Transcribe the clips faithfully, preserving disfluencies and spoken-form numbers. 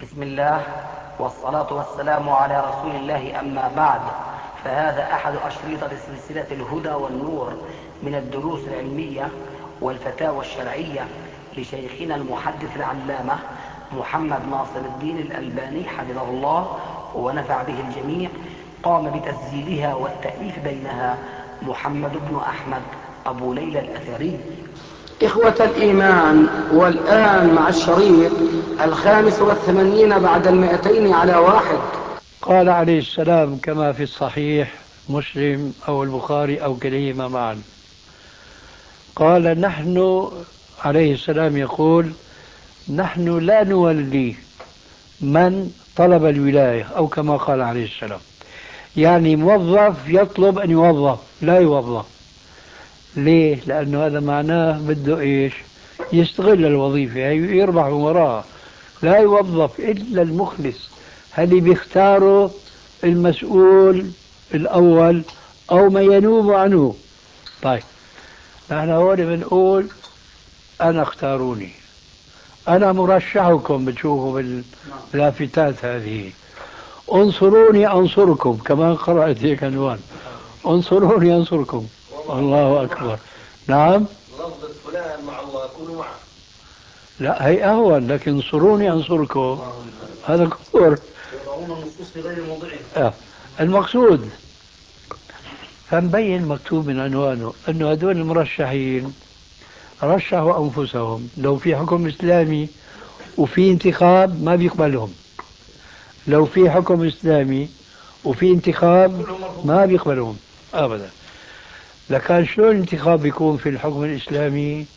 بسم الله والصلاة والسلام على رسول الله، أما بعد، فهذا أحد أشرطة سلسلة الهدى والنور من الدروس العلمية والفتاوى الشرعية لشيخنا المحدث العلامة محمد ناصر الدين الألباني حفظه الله ونفع به الجميع. قام بتسجيلها والتأليف بينها محمد بن أحمد أبو ليلى الأثري. إخوة الإيمان، والآن مع الشريط الخامس والثمانين بعد المئتين على واحد. قال عليه السلام كما في الصحيح مسلم أو البخاري أو كليهما معا، قال نحن عليه السلام يقول: نحن لا نولي من طلب الولاية، أو كما قال عليه السلام، يعني موظف يطلب أن يوظف لا يوظف. ليه؟ لأنه هذا معناه بده إيش؟ يستغل الوظيفة يربح من وراها. لا يوظف إلا المخلص، هل بيختاره المسؤول الأول أو ما ينوب عنه. طيب نحن هون بنقول أنا اختاروني، أنا مرشحكم، بتشوفوا باللافتات هذه، انصروني أنصركم، كمان قرأت هيك عنوان، انصروني أنصركم. الله أكبر. نعم، لفظة فلان مع الله كونوا معه. لا هي أهون، لكن انصروني أنصركم هذا كفر. يضعون النصوص في غير موضعها. آه. المقصود فمبين مكتوب من عنوانه أنه هذول المرشحين رشحوا أنفسهم. لو في حكم إسلامي وفي انتخاب ما بيقبلهم، لو في حكم إسلامي وفي انتخاب ما بيقبلهم أبدا. لكن شلون الانتخاب بيكون في الحكم الإسلامي؟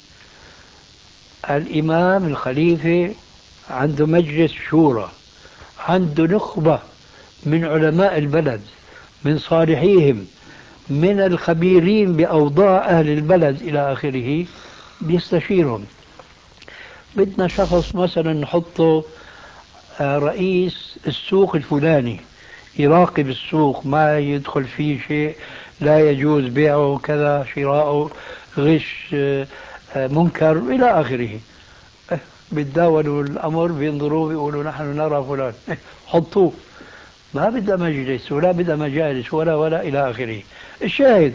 الإمام الخليفة عنده مجلس شورى، عنده نخبة من علماء البلد، من صالحيهم، من الخبيرين بأوضاع أهل البلد إلى آخره، بيستشيرهم. بدنا شخص مثلا نحطه رئيس السوق الفلاني، يراقب السوق، ما يدخل فيه شيء لا يجوز بيعه كذا، شراءه، غش، منكر إلى آخره. بيتداولوا الأمر، بينظروا، بيقولوا نحن نرى فلان، حطوه. ما بدأ مجلس ولا بدأ مجالس ولا ولا إلى آخره. الشاهد،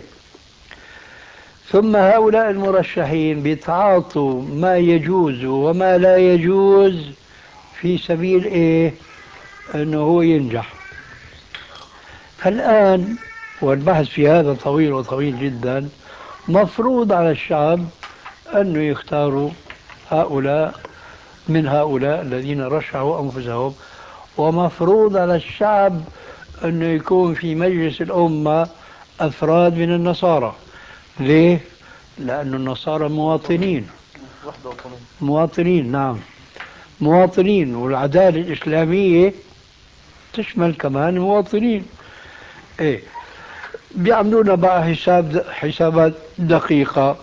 ثم هؤلاء المرشحين بيتعاطوا ما يجوز وما لا يجوز في سبيل إيه؟ أنه هو ينجح. فالآن والبحث في هذا طويل وطويل جدا، مفروض على الشعب أنه يختاروا هؤلاء من هؤلاء الذين رشحوا أنفسهم، ومفروض على الشعب أنه يكون في مجلس الأمة أفراد من النصارى. ليه؟ لأن النصارى مواطنين مواطنين نعم مواطنين، والعدالة الإسلامية تشمل كمان مواطنين. إيه، بيعملونا بقى حساب حسابات دقيقة.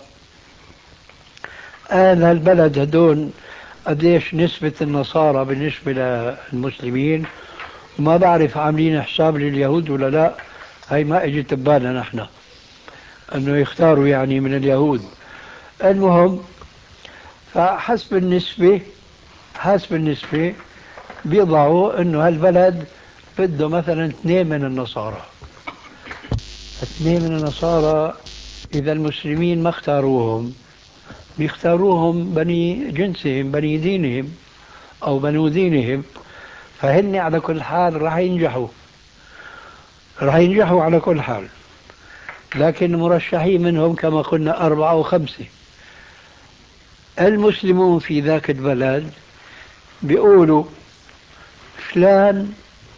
آن هالبلد هدول قديش نسبة النصارى بالنسبة للمسلمين، وما بعرف عاملين حساب لليهود ولا لا، هاي ما اجت ببالنا نحن انه يختاروا يعني من اليهود. المهم، فحسب النسبة حسب النسبة بيضعوا انه هالبلد بده مثلا اثنين من النصارى. اثنين من النصارى اذا المسلمين ما اختاروهم، بيختاروهم بني جنسهم، بني دينهم او بنو دينهم، فهن على كل حال راح ينجحوا راح ينجحوا على كل حال. لكن مرشحين منهم كما قلنا أربعة أو خمسة. المسلمون في ذاك البلد بيقولوا فلان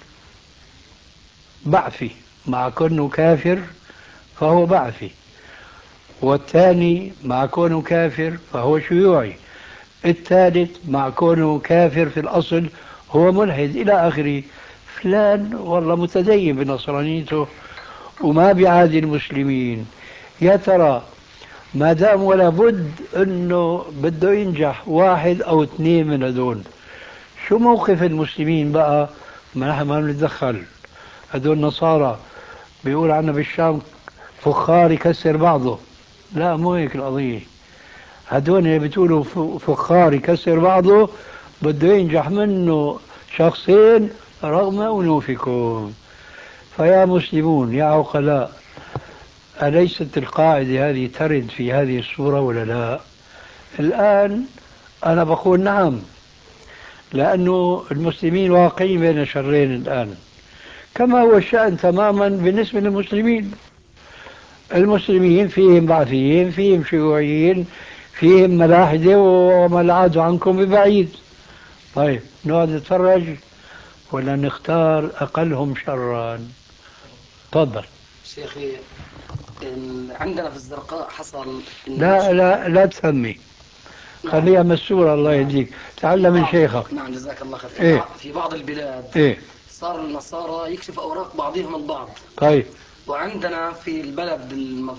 بعثي، مع كونه كافر فهو بعثي، والثاني مع كونه كافر فهو شيوعي، الثالث مع كونه كافر في الأصل هو ملحد إلى آخره. فلان والله متدين بنصرانيته وما بيعادي المسلمين. يا ترى ما دام ولا بد انه بده ينجح واحد او اثنين من هدول، شو موقف المسلمين بقى؟ ما نحن ما بنتدخل. هدول نصارى بيقول عنا بالشام فخار يكسر بعضه. لا، مو هيك القضية. هدول اللي بتقولوا فخار يكسر بعضه بده ينجح منه شخصين رغم أنوفكم. فيا مسلمون يا عقلاء، أليست القاعدة هذه ترد في هذه الصورة ولا لا؟ الآن أنا بقول نعم، لأنه المسلمين واقعين بين شرين الآن، كما هو الشأن تماما بالنسبة للمسلمين. المسلمين فيهم بعثيين، فيهم شيوعيين، فيهم ملاحدة، وما العاد عنكم ببعيد. طيب نقعد نتفرج ولا نختار أقلهم شرا؟ تفضل شيخي. عندنا في الزرقاء حصل لا لا لا تسمي، خليها مسورة. الله يهديك، تعلم من شيخك. نعم جزاك الله خير. إيه؟ في بعض البلاد إيه؟ صار النصارى يكشف أوراق بعضهم البعض. طيب. وعندنا في البلد المض...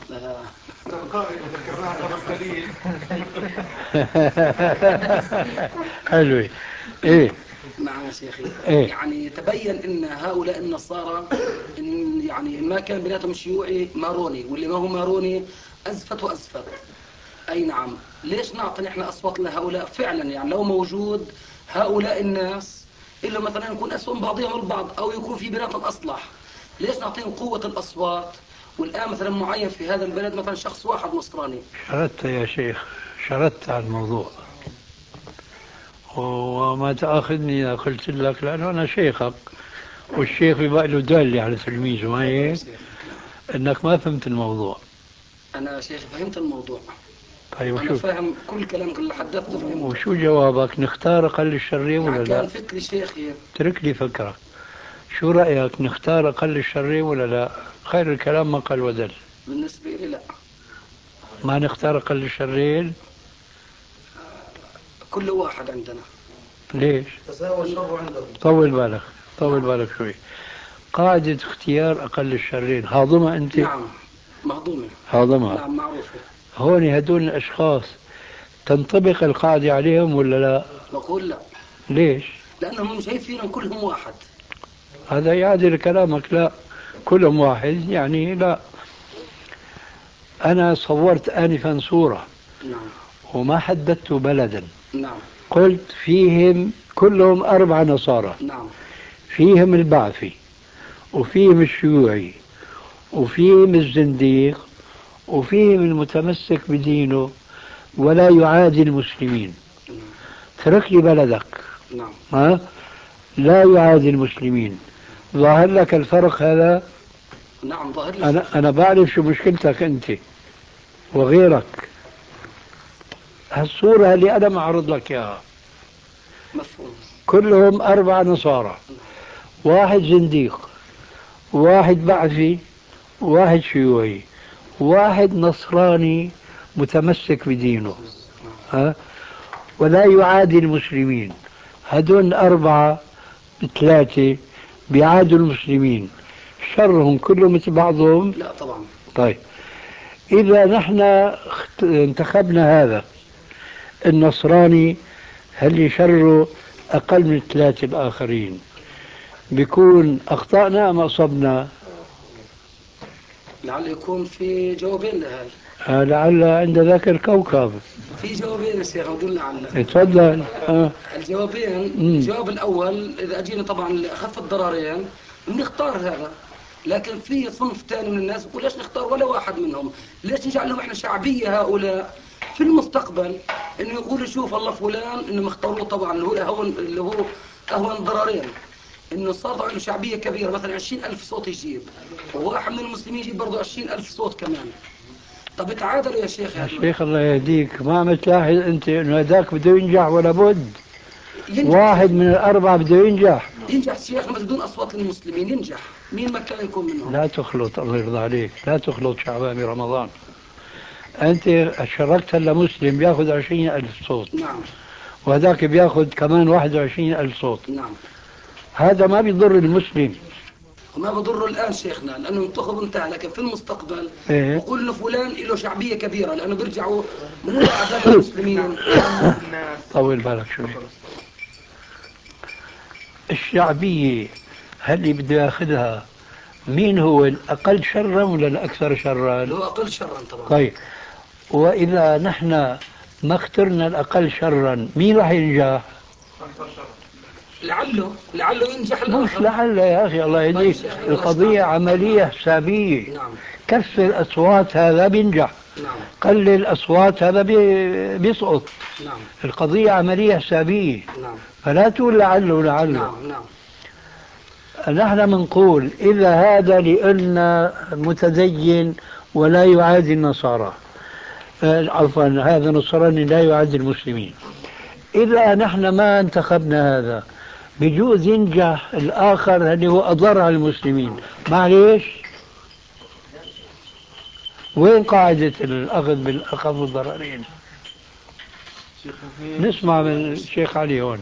حلوة. إيه؟ نعم يا شيخي. إيه؟ يعني تبين ان هؤلاء النصارى إن يعني ما كان بيناتهم شيوعي ماروني، واللي ما هو ماروني ازفت وازفت. اي نعم. ليش نعطي نحن اصوات لهؤلاء فعلا؟ يعني لو موجود هؤلاء الناس الا مثلا يكون اسوأ بعضهم البعض او يكون في بيناتهم اصلح، ليش نعطيهم قوة الاصوات؟ والان مثلا معين في هذا البلد مثلا شخص واحد نصراني. شردت يا شيخ، شردت على الموضوع، وما تأخذني إذا قلت لك، لأنه أنا شيخك، والشيخ يبقى له دالة على تلميذه، ما هيك؟ إنك ما فهمت الموضوع. أنا شيخ فهمت الموضوع. طيب أنا وشو فاهم كل كلامك اللي حدثته فهمته. وشو جوابك؟ نختار أقل الشرين ولا يعني لا؟ كان فكري شيخي. اترك لي فكرة. شو رأيك، نختار أقل الشرين ولا لا؟ خير الكلام ما قال ودل. بالنسبة لي لا. ما نختار أقل الشرين؟ كل واحد عندنا. ليش؟ تساوى الشر عندهم. طول بالك، طول بالك شوي. قاعدة اختيار أقل الشرين هاضمة أنت؟ نعم مهضومة. هاضمة. نعم معروفة. هون هدول الأشخاص تنطبق القاعدة عليهم ولا لا؟ بقول لا. ليش؟ لأنهم شايفين كلهم واحد. هذا يعدل كلامك. لا، كلهم واحد يعني لا. أنا صورت آنفا صورة نعم. وما حددت بلدا. نعم. قلت فيهم كلهم أربع نصارى. نعم. فيهم البعثي، وفيهم الشيوعي، وفيهم الزنديق، وفيهم المتمسك بدينه ولا يعادي المسلمين. ترك لي بلدك. نعم. ها؟ لا يعادي المسلمين. ظاهر لك الفرق هذا؟ نعم ظاهر لي. أنا أنا بعرف شو مشكلتك أنت وغيرك. هالصورة اللي أنا معرض لك إياها مفهوم. كلهم أربع نصارى، واحد زنديق، واحد بعثي، واحد شيوعي، واحد نصراني متمسك بدينه، ها؟ ولا يعادي المسلمين. هدول أربعة ثلاثة بيعادوا المسلمين، شرهم كله مثل بعضهم؟ لا طبعا. طيب إذا نحن انتخبنا هذا النصراني اللي شره أقل من الثلاثة الآخرين، بيكون أخطأنا أم أصبنا؟ لعل يكون في جوابين لهذا. آه لعل عند ذاك الكوكب في جوابين يا شيخ أقول لعل. تفضل. آه. الجوابين. مم. الجواب الأول إذا أجينا طبعا لأخف الضررين بنختار هذا، لكن في صنف ثاني من الناس يقول ليش نختار ولا واحد منهم؟ ليش نجعل لهم احنا شعبية هؤلاء في المستقبل؟ انه يقولوا شوف الله فلان انه مختاروه طبعا اللي هو أهون اللي هو أهون ضررين، انه صار طبعا شعبية كبيرة مثلا عشرين ألف صوت يجيب، وواحد من المسلمين يجيب برضه عشرين ألف صوت كمان. طب تعادلوا يا شيخ. يا شيخ الله يهديك، ما عم تلاحظ أنت إنه هذاك بده ينجح ولا بد؟ واحد من الأربعة بده ينجح. ينجح شيخنا بس بدون أصوات للمسلمين ينجح، مين ما كان يكون منهم. لا تخلط، الله يرضى عليك، لا تخلط شعبان برمضان. أنت شركت هلا مسلم بياخذ عشرين ألف صوت. نعم. وهذاك بياخذ كمان واحد وعشرين ألف صوت. نعم. هذا ما بيضر المسلم. وما بضره الآن شيخنا لأنه انتخب انتهى، لكن في المستقبل إيه؟ بقول إنه فلان له شعبية كبيرة لأنه بيرجعوا من أعداد المسلمين. طول بالك شوي. الشعبية هل بده ياخذها مين هو الأقل شرا ولا الأكثر شرا؟ هو أقل شرا طبعا. طيب، وإذا نحن ما اخترنا الأقل شرا مين راح ينجح؟ لعله لعله ينجح مش الآخر. لعل يا أخي الله يهديك، القضية عملية حسابية. نعم. كسر أصوات هذا بينجح، نعم. قلل أصوات هذا بي- بيسقط. نعم. القضية عملية حسابية. نعم. فلا تقول لعله لعله. نعم. نعم. نحن منقول إذا هذا لأن متدين ولا يعادي النصارى، آه، عفوا هذا نصراني لا يعادي المسلمين، إذا نحن ما انتخبنا هذا بجوز ينجح الآخر اللي هو أضر على المسلمين. معليش، وين قاعدة الأخذ بالأخف الضررين؟ نسمع من الشيخ علي هون.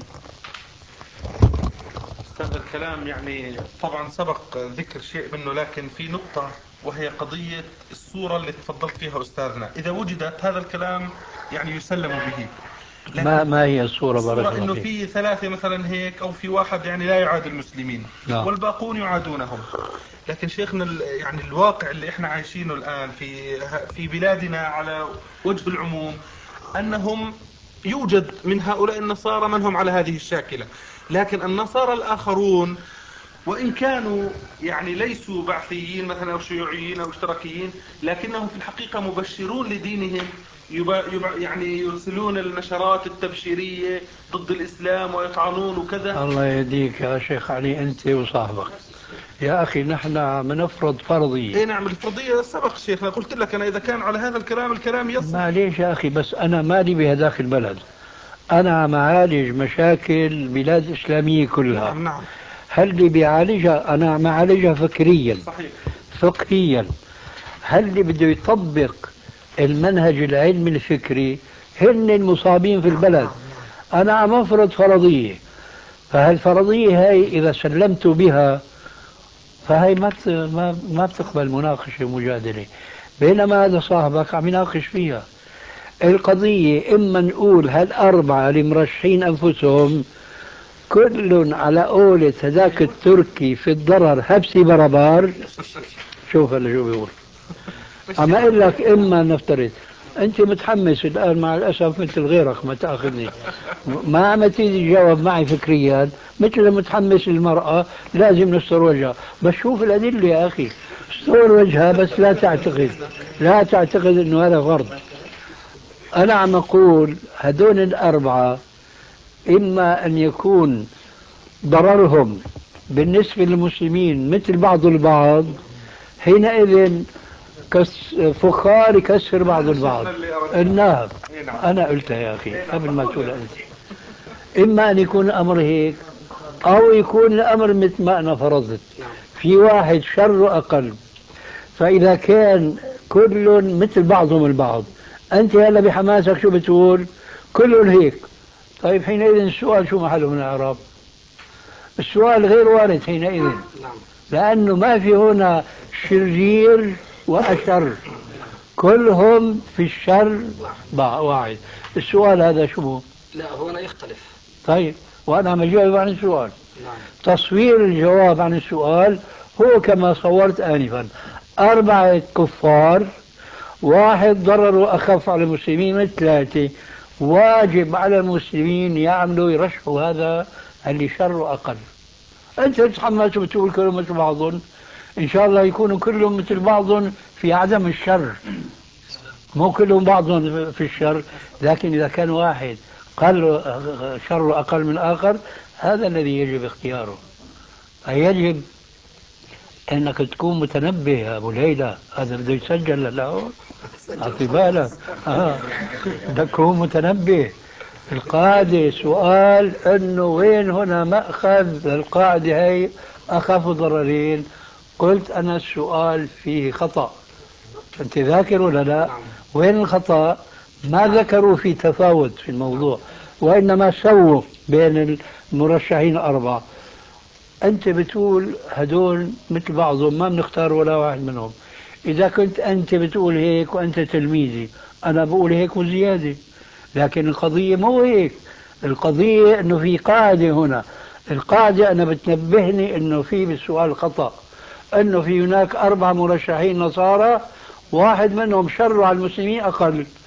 هذا الكلام يعني طبعا سبق ذكر شيء منه، لكن في نقطة وهي قضية الصورة اللي تفضلت فيها أستاذنا. إذا وجدت هذا الكلام يعني يسلم به. ما ما هي الصورة؟ الصورة بارك إنه الله فيك. في ثلاثة مثلا هيك، أو في واحد يعني لا يعادي المسلمين نعم. والباقون يعادونهم. لكن شيخنا يعني الواقع اللي احنا عايشينه الآن في في بلادنا على وجه العموم أنهم يوجد من هؤلاء النصارى من هم على هذه الشاكلة، لكن النصارى الآخرون وإن كانوا يعني ليسوا بعثيين مثلا أو شيوعيين أو اشتراكيين، لكنهم في الحقيقة مبشرون لدينهم، يبا يبا يعني يرسلون النشرات التبشيرية ضد الإسلام ويطعنون وكذا. الله يهديك يا شيخ علي أنت وصاحبك. يا أخي نحن بنفرض فرضية. اي نعم، الفرضية سبق شيخنا، قلت لك أنا إذا كان على هذا الكلام الكلام يصل. معليش يا أخي، بس أنا مالي بهذاك البلد، أنا عم أعالج مشاكل بلاد إسلامية كلها. نعم نعم. هل اللي بيعالجها أنا عم أعالجها فكريا صحيح. فقهيا. هل اللي بده يطبق المنهج العلمي الفكري هن المصابين في البلد. أنا عم أفرض فرضية، فهالفرضية هاي إذا سلمت بها فهي ما ما ما بتقبل مناقشة ومجادلة، بينما هذا صاحبك عم يناقش فيها القضية. إما نقول هالأربعة اللي مرشحين أنفسهم كل على قولة هذاك التركي في الضرر هبسي بربار. شوف هلا شو بيقول. أما أقول لك إما نفترض أنت متحمس الآن مع الأسف مثل غيرك، ما تأخذني ما عم تيجي تجاوب معي فكريا مثل متحمس المرأة لازم نستر وجهها. بس شوف الأدلة يا أخي، استر وجهها بس لا تعتقد لا تعتقد أنه هذا فرض. أنا عم أقول هدول الأربعة إما أن يكون ضررهم بالنسبة للمسلمين مثل بعض البعض، حينئذ كس فخار يكسر بعض البعض. النعم أنا قلتها يا أخي قبل ما تقول أنت. إما أن يكون الأمر هيك أو يكون الأمر مثل ما أنا فرضت، في واحد شر أقل. فإذا كان كل مثل بعضهم البعض، أنت هلا بحماسك شو بتقول؟ كلهم هيك. طيب حينئذ السؤال شو محله من الإعراب؟ السؤال غير وارد حينئذ، لأنه ما في هنا شرير وأشر، كلهم في الشر واحد. السؤال هذا شو؟ لا هو أنا يختلف. طيب وأنا عم أجاوب عن السؤال. نعم. تصوير الجواب عن السؤال هو كما صورت آنفا: أربعة كفار، واحد ضرره أخف على المسلمين من ثلاثة، واجب على المسلمين يعملوا يرشحوا هذا اللي شره أقل. أنت تتحمس وبتقول كلهم مثل بعضهم، إن شاء الله يكونوا كلهم مثل بعضهم في عدم الشر، مو كلهم بعضهم في الشر، لكن إذا كان واحد قال شره أقل من آخر هذا الذي يجب اختياره. يجب أنك تكون متنبه يا أبو ليلى، هذا بده يسجل له أعطي بالك. آه. بدك تكون متنبه. القاعدة سؤال أنه وين هنا مأخذ القاعدة هي أخف ضررين. قلت أنا السؤال فيه خطأ، أنت ذاكر ولا لا؟ وين الخطأ؟ ما ذكروا في تفاوت في الموضوع، وإنما سووا بين المرشحين الأربعة. أنت بتقول هدول مثل بعضهم ما بنختار ولا واحد منهم. إذا كنت أنت بتقول هيك وأنت تلميذي أنا بقول هيك وزيادة، لكن القضية مو هيك. القضية أنه في قاعدة هنا، القاعدة أنا بتنبهني أنه في بالسؤال خطأ، أنه في هناك أربع مرشحين نصارى واحد منهم شر على المسلمين أقل.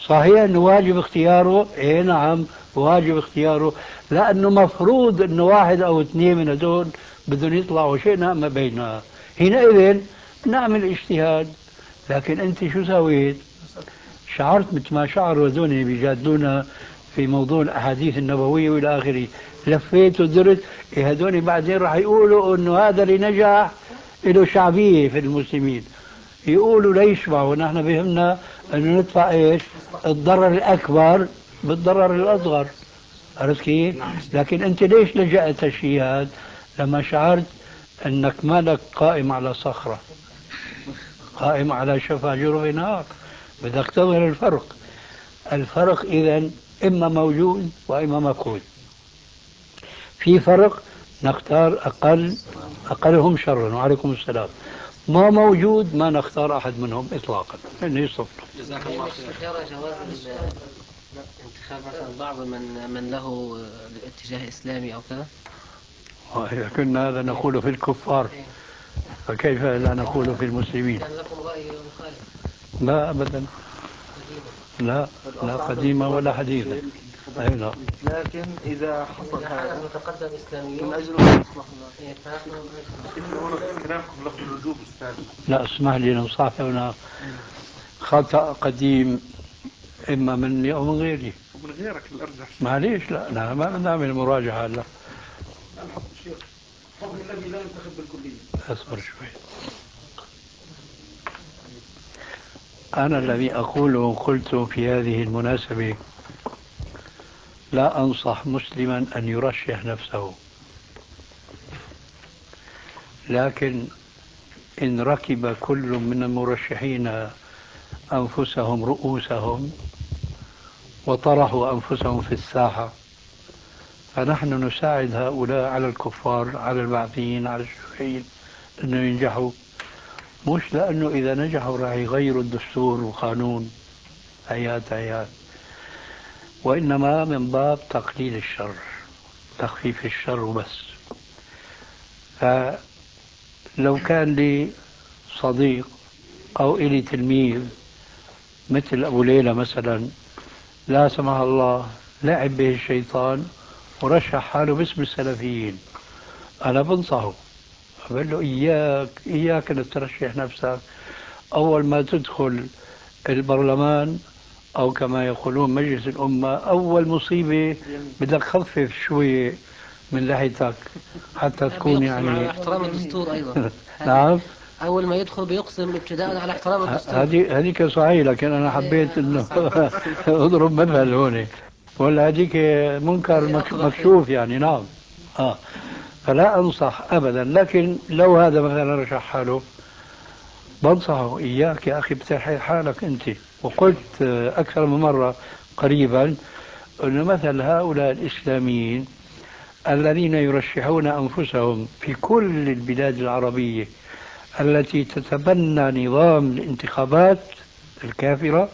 صحيح أنه واجب اختياره، إيه نعم واجب اختياره، لأنه مفروض أنه واحد أو اثنين من هذول بدهم يطلعوا شئنا ما بيننا، حينئذ نعمل اجتهاد. لكن أنت شو سويت؟ شعرت مثل ما شعروا هذول بيجادلونا في موضوع الأحاديث النبوية وإلى آخره، لفيت ودرت، إيه هذول بعدين راح يقولوا أنه هذا اللي نجح له شعبية في المسلمين، يقولوا ليشبعوا، ونحن بهمنا أنه ندفع إيش؟ الضرر الأكبر بالضرر الأصغر. عرفت كيف؟ لكن أنت ليش لجأت الشيء هذا؟ لما شعرت أنك مالك قائم على صخرة، قائم على شفا جرف نار، بدك تظهر الفرق. الفرق إذن إما موجود وإما مفقود. في فرق نختار أقل أقلهم شرا، وعليكم السلام. ما موجود ما نختار أحد منهم إطلاقا، إنه يصف. جزاك الله خير. يرى جواز انتخاب مثلا بعض من من له اتجاه إسلامي أو كذا؟ وإذا كنا هذا نقول في الكفار فكيف لا نقول في المسلمين؟ كان لكم رأي مخالف؟ لا أبدا، لا لا قديمة ولا حديثة. أي لا. لكن إذا حصل هذا متقدم إسلاميون من أجل كلامكم لفظ الوجوب أستاذ. لا اسمح لي نصحح هنا خطأ قديم إما مني أو من غيري. ومن غيرك الأرجح. معليش، لا لا ما بنعمل مراجعة. لا الحق الشيخ حكم الذي لا ينتخب بالكلية. أصبر شوي. أنا الذي أقوله قلت في هذه المناسبة: لا أنصح مسلما أن يرشح نفسه، لكن إن ركب كل من المرشحين أنفسهم رؤوسهم وطرحوا أنفسهم في الساحة، فنحن نساعد هؤلاء على الكفار، على البعثيين، على الشيوعيين أنه ينجحوا، مش لأنه إذا نجحوا راح يغيروا الدستور والقانون، هيات هيات، وإنما من باب تقليل الشر، تخفيف الشر وبس. فلو كان لي صديق أو إلي تلميذ مثل أبو ليلى مثلا، لا سمح الله لعب به الشيطان ورشح حاله باسم السلفيين، أنا بنصحه، أقول له إياك إياك أن ترشح نفسك. أول ما تدخل البرلمان أو كما يقولون مجلس الأمة، أول مصيبة بدك خفف شوي من لحيتك حتى تكون يعني على احترام الدستور أيضا. نعم، أول ما يدخل بيقسم ابتداء على احترام الدستور. هذه هذيك صحيح، لكن أنا حبيت إنه أضرب مثل هون، ولا هذيك منكر مكشوف يعني. نعم آه. فلا أنصح أبدا، لكن لو هذا مثلا رشح حاله بنصحه: إياك يا أخي بترحي حالك أنت. وقلت أكثر من مرة قريبا أن مثل هؤلاء الإسلاميين الذين يرشحون أنفسهم في كل البلاد العربية التي تتبنى نظام الانتخابات الكافرة،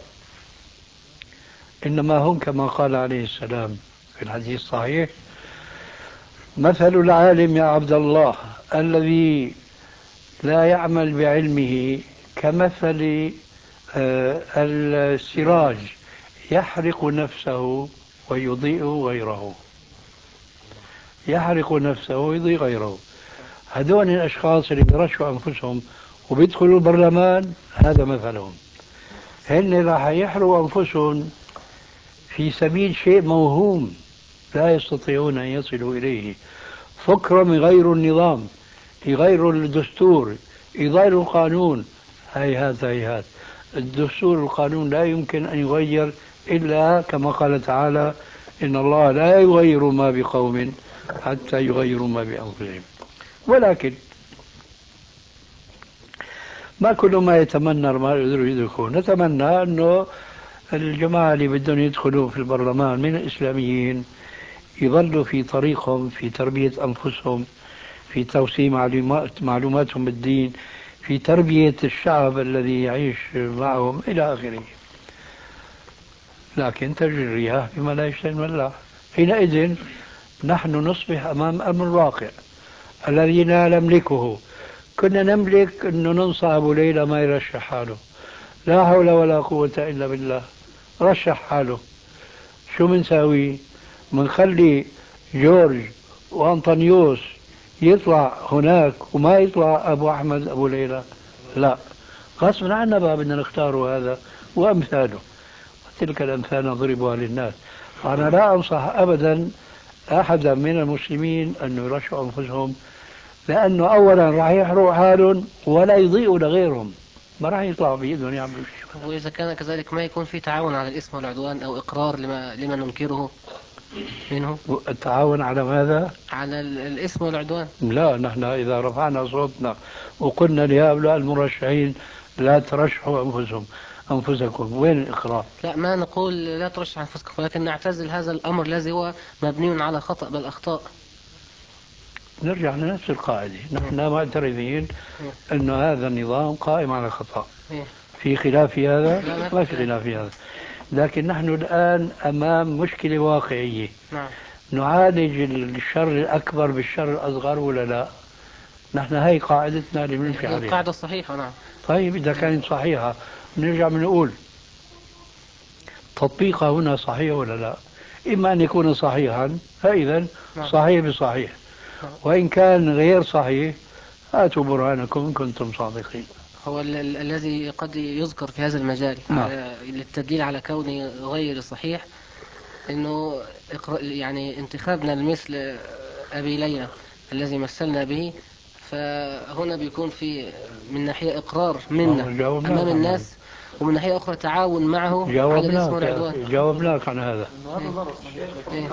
إنما هم كما قال عليه السلام في الحديث الصحيح: مثل العالم يا عبد الله الذي لا يعمل بعلمه كمثل السراج يحرق نفسه ويضيء غيره. يحرق نفسه ويضيء غيره. هذول الأشخاص اللي بيرشحوا أنفسهم وبيدخلوا البرلمان هذا مثلهم. هن راح يحرقوا أنفسهم في سبيل شيء موهوم لا يستطيعون أن يصلوا إليه، فكرة يغيروا النظام، يغيروا الدستور، يغيروا القانون. هيهات هيهات، الدستور والقانون لا يمكن أن يغير إلا كما قال تعالى: إن الله لا يغير ما بقوم حتى يغيروا ما بأنفسهم. ولكن ما كل ما يتمنى ما يقدروا يدركون. نتمنى أنه الجماعة اللي بدهم يدخلوا في البرلمان من الإسلاميين يظلوا في طريقهم، في تربية أنفسهم، في توسيع معلومات معلوماتهم بالدين، في تربية الشعب الذي يعيش معهم إلى آخره. لكن تجري الرياح بما لا يشتهي الملاح. حينئذ نحن نصبح أمام أمر واقع الذي لا نملكه. كنا نملك أنه ننصح أبو ليلى ما يرشح حاله، لا حول ولا قوة إلا بالله، رشح حاله، شو بنساوي؟ بنخلي جورج وأنطونيوس يطلع هناك وما يطلع أبو أحمد أبو ليلى؟ لا، غصبا عنا بقى بدنا نختاره هذا وأمثاله. تلك الأمثال نضربها للناس. أنا لا أنصح أبدا أحدا من المسلمين أن يرشحوا أنفسهم، لأنه أولا راح يحرقوا حالهم ولا يضيئوا لغيرهم، ما راح يطلعوا بإيدهم يعملوا شيء. وإذا كان كذلك ما يكون في تعاون على الإثم والعدوان أو إقرار لما, لما ننكره منه. التعاون على ماذا؟ على ال- الإثم والعدوان. لا، نحن إذا رفعنا صوتنا وقلنا لهؤلاء المرشحين لا ترشحوا أنفسهم أنفسكم، وين الإقرار؟ لا، ما نقول لا ترشح أنفسكم، ولكن نعتزل هذا الأمر الذي هو مبني على خطأ بل أخطاء. نرجع لنفس القاعدة، نحن معترفين أن هذا النظام قائم على خطأ. في خلاف في هذا؟ ما في خلاف في هذا، لكن نحن الآن أمام مشكلة واقعية. نعم. نعالج الشر الأكبر بالشر الأصغر ولا لا؟ نحن هاي قاعدتنا اللي بنمشي عليها. القاعدة الصحيحة. نعم. طيب إذا كانت صحيحة نرجع بنقول تطبيقها هنا صحيح ولا لا؟ إما أن يكون صحيحا فإذا صحيح بصحيح، وإن كان غير صحيح هاتوا برهانكم إن كنتم صادقين. هو ال- ال- الذي قد يذكر في هذا المجال نعم. على- للتدليل على كونه غير صحيح، انه إقر- يعني انتخابنا لمثل ابي ليلى الذي مثلنا به، فهنا بيكون في من ناحية اقرار منا امام الناس، ومن ناحية اخرى تعاون معه على الاسم والعدوان. جاوبناك عن هذا. إيه.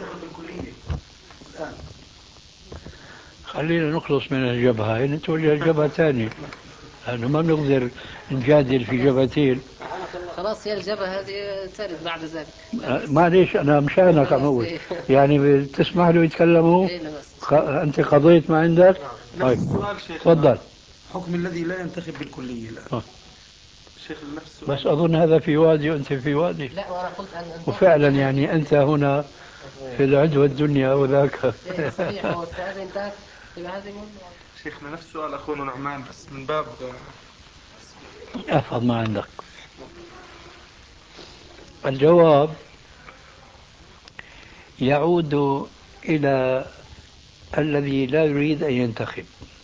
خلينا نخلص من الجبهة، هي نتوجه الجبهة ثانية، لأنه ما بنقدر نجادل في جبهتين. خلاص، هي الجبهة هذه ترد بعد ذلك. أه، معليش أنا مشانك عم أقول، يعني بتسمح له يتكلموا؟ إيه، لا بس. خ... أنت قضيت ما عندك؟ طيب تفضل. حكم الذي لا ينتخب بالكلية الآن. أه. شيخ نفس بس أظن هذا في وادي وأنت في وادي. لا، وأنا قلت أن أن وفعلا يعني أنت هنا في العدوى الدنيا وذاك. إيه، صحيح. هو السؤال انتهى. يبقى هذه مهمة. شيخنا نفس سؤال أخونا نعمان، بس من باب احفظ ما عندك. الجواب يعود إلى الذي لا يريد أن ينتخب.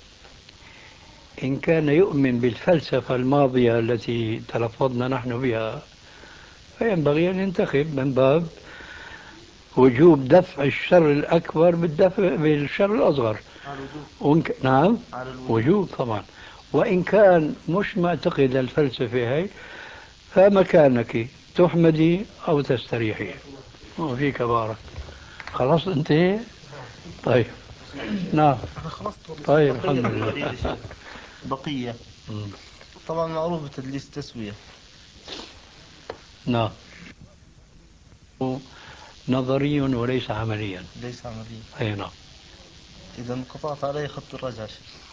إن كان يؤمن بالفلسفة الماضية التي تلفظنا نحن بها فينبغي أن ينتخب من باب وجوب دفع الشر الأكبر بالدفع بالشر الأصغر. وإنك... نعم، وجوب طبعا. وإن كان مش معتقد الفلسفة هاي فمكانك تحمدي أو تستريحي وفيك بارك. خلاص انتهي. طيب نعم. طيب الحمد لله. بقية. طبعا معروف بتدليس التسوية. نعم، نظري وليس عمليا. ليس عمليا. أي نعم. إذا انقطعت عليه خط الرجعة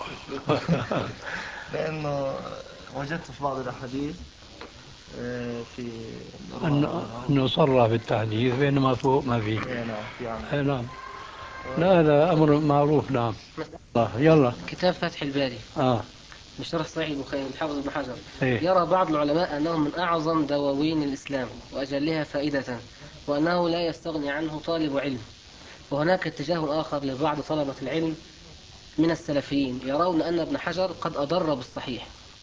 لأنه وجدت في بعض الأحاديث في أنه صرح بالتحديث بينما فوق ما فيه. أي نعم. لا هذا أمر معروف. نعم. يلا. كتاب فتح الباري آه. بشرح صحيح البخاري الحافظ ابن حجر. إيه؟ يرى بعض العلماء أنه من أعظم دواوين الإسلام وأجلها فائدة، وأنه لا يستغني عنه طالب علم. وهناك اتجاه آخر لبعض طلبة العلم من السلفيين يرون أن ابن حجر قد أضر بالصحيح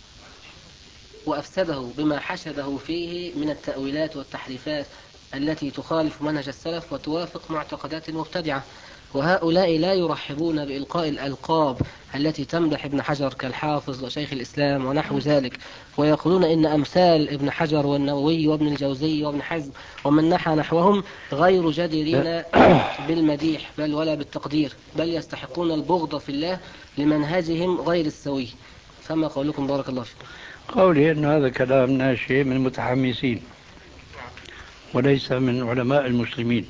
وأفسده بما حشده فيه من التأويلات والتحريفات التي تخالف منهج السلف وتوافق معتقدات المبتدعة. وهؤلاء لا يرحبون بإلقاء الألقاب التي تمدح ابن حجر كالحافظ وشيخ الإسلام ونحو ذلك، ويقولون إن أمثال ابن حجر والنووي وابن الجوزي وابن حزم ومن نحى نحوهم غير جديرين بالمديح بل ولا بالتقدير، بل يستحقون البغض في الله لمنهجهم غير السوي. فما قولكم بارك الله فيكم؟ قولي أن هذا كلام ناشئ من المتحمسين وليس من علماء المسلمين،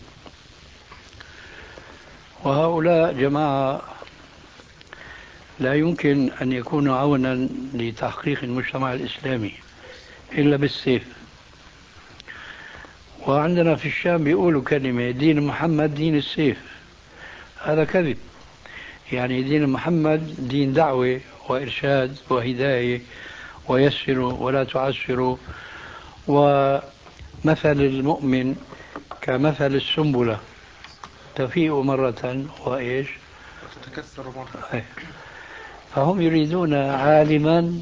وهؤلاء جماعة لا يمكن أن يكونوا عونا لتحقيق المجتمع الإسلامي إلا بالسيف. وعندنا في الشام بيقولوا كلمة دين محمد دين السيف، هذا كذب. يعني دين محمد دين دعوة وإرشاد وهداية ويسروا ولا تعسروا، مثل المؤمن كمثل السنبلة تفيء مرة وإيش تتكسر مرة. فهم يريدون عالما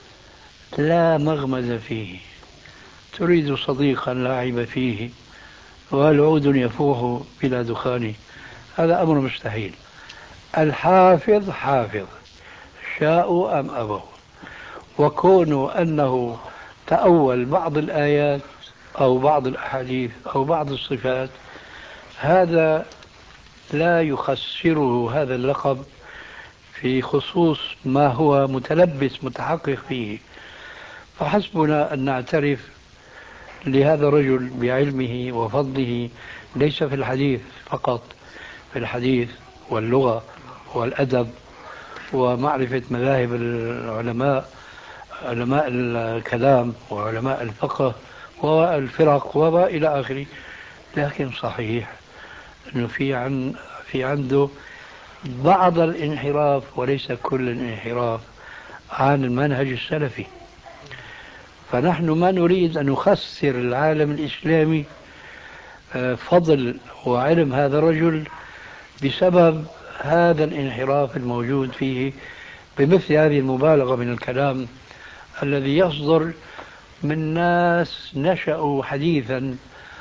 لا مغمز فيه، تريد صديقا لا عيب فيه، والعود يفوح بلا دخان، هذا أمر مستحيل. الحافظ حافظ شاءوا أم أبوا، وكونوا أنه تأول بعض الآيات أو بعض الأحاديث أو بعض الصفات، هذا لا يخسره هذا اللقب في خصوص ما هو متلبس متحقق فيه. فحسبنا أن نعترف لهذا الرجل بعلمه وفضله، ليس في الحديث فقط، في الحديث واللغة والأدب ومعرفة مذاهب العلماء، علماء الكلام وعلماء الفقه والفرق وإلى آخره. لكن صحيح أنه في عن في عنده بعض الانحراف وليس كل الانحراف عن المنهج السلفي. فنحن ما نريد أن نخسر العالم الإسلامي فضل وعلم هذا الرجل بسبب هذا الانحراف الموجود فيه بمثل هذه المبالغة من الكلام الذي يصدر من ناس نشأوا حديثا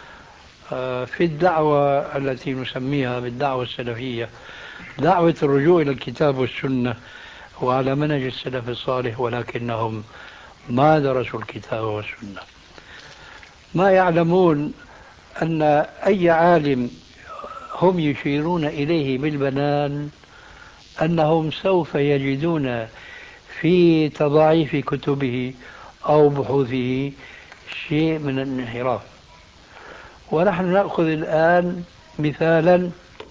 في الدعوة التي نسميها بالدعوة السلفية، دعوة الرجوع إلى الكتاب والسنة وعلى منهج السلف الصالح، ولكنهم ما درسوا الكتاب والسنة. ما يعلمون أن أي عالم هم يشيرون إليه بالبنان أنهم سوف يجدون في تضاعيف كتبه أو بحوثه شيء من الانحراف. ونحن نأخذ الآن مثالا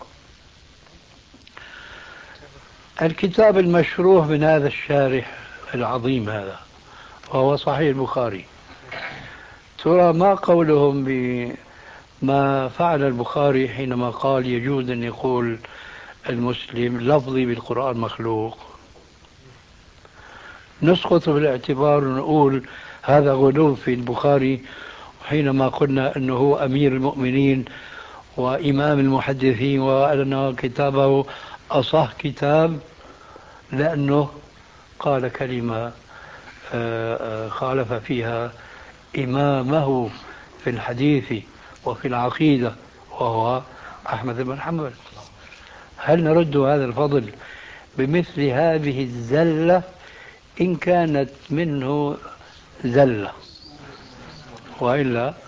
الكتاب المشروح من هذا الشارح العظيم هذا وهو صحيح البخاري. ترى ما قولهم بما فعل البخاري حينما قال يجوز أن يقول المسلم لفظي بالقرآن مخلوق؟ نسقط بالاعتبار ونقول هذا غلو في البخاري حينما قلنا أنه هو أمير المؤمنين وإمام المحدثين وأن كتابه أصح كتاب، لأنه قال كلمة خالف فيها إمامه في الحديث وفي العقيدة وهو أحمد بن حنبل. هل نرد هذا الفضل بمثل هذه الزلة إن كانت منه زلة؟ وإلا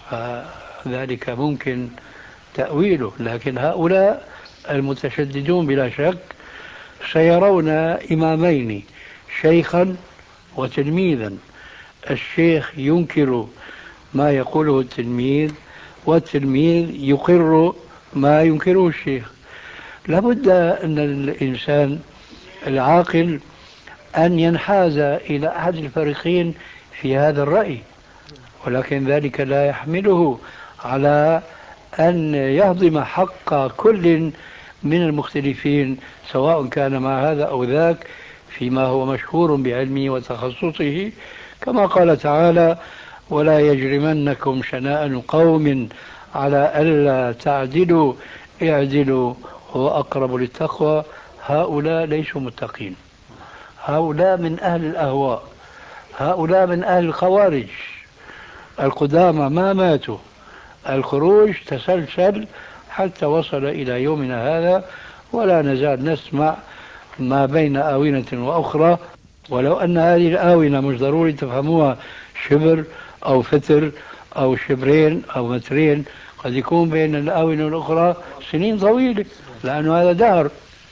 فذلك ممكن تأويله. لكن هؤلاء المتشددون بلا شك سيرون إمامين، شيخا وتلميذا، الشيخ ينكر ما يقوله التلميذ والتلميذ يقر ما ينكره الشيخ. لابد أن الإنسان العاقل أن ينحاز إلى أحد الفريقين في هذا الرأي، ولكن ذلك لا يحمله على أن يهضم حق كل من المختلفين سواء كان مع هذا أو ذاك فيما هو مشهور بعلمه وتخصصه، كما قال تعالى: ولا يجرمنكم شنآن قوم على ألا تعدلوا اعدلوا هو أقرب للتقوى. هؤلاء ليسوا متقين، هؤلاء من أهل الأهواء، هؤلاء من أهل الخوارج القدامى ما ماتوا، الخروج تسلسل حتى وصل إلى يومنا هذا، ولا نزال نسمع ما بين آونة وأخرى. ولو أن هذه الآونة مش ضروري تفهموها شبر أو فتر أو شبرين أو مترين، قد يكون بين الآونة والأخرى سنين طويلة، لأنه هذا دهر.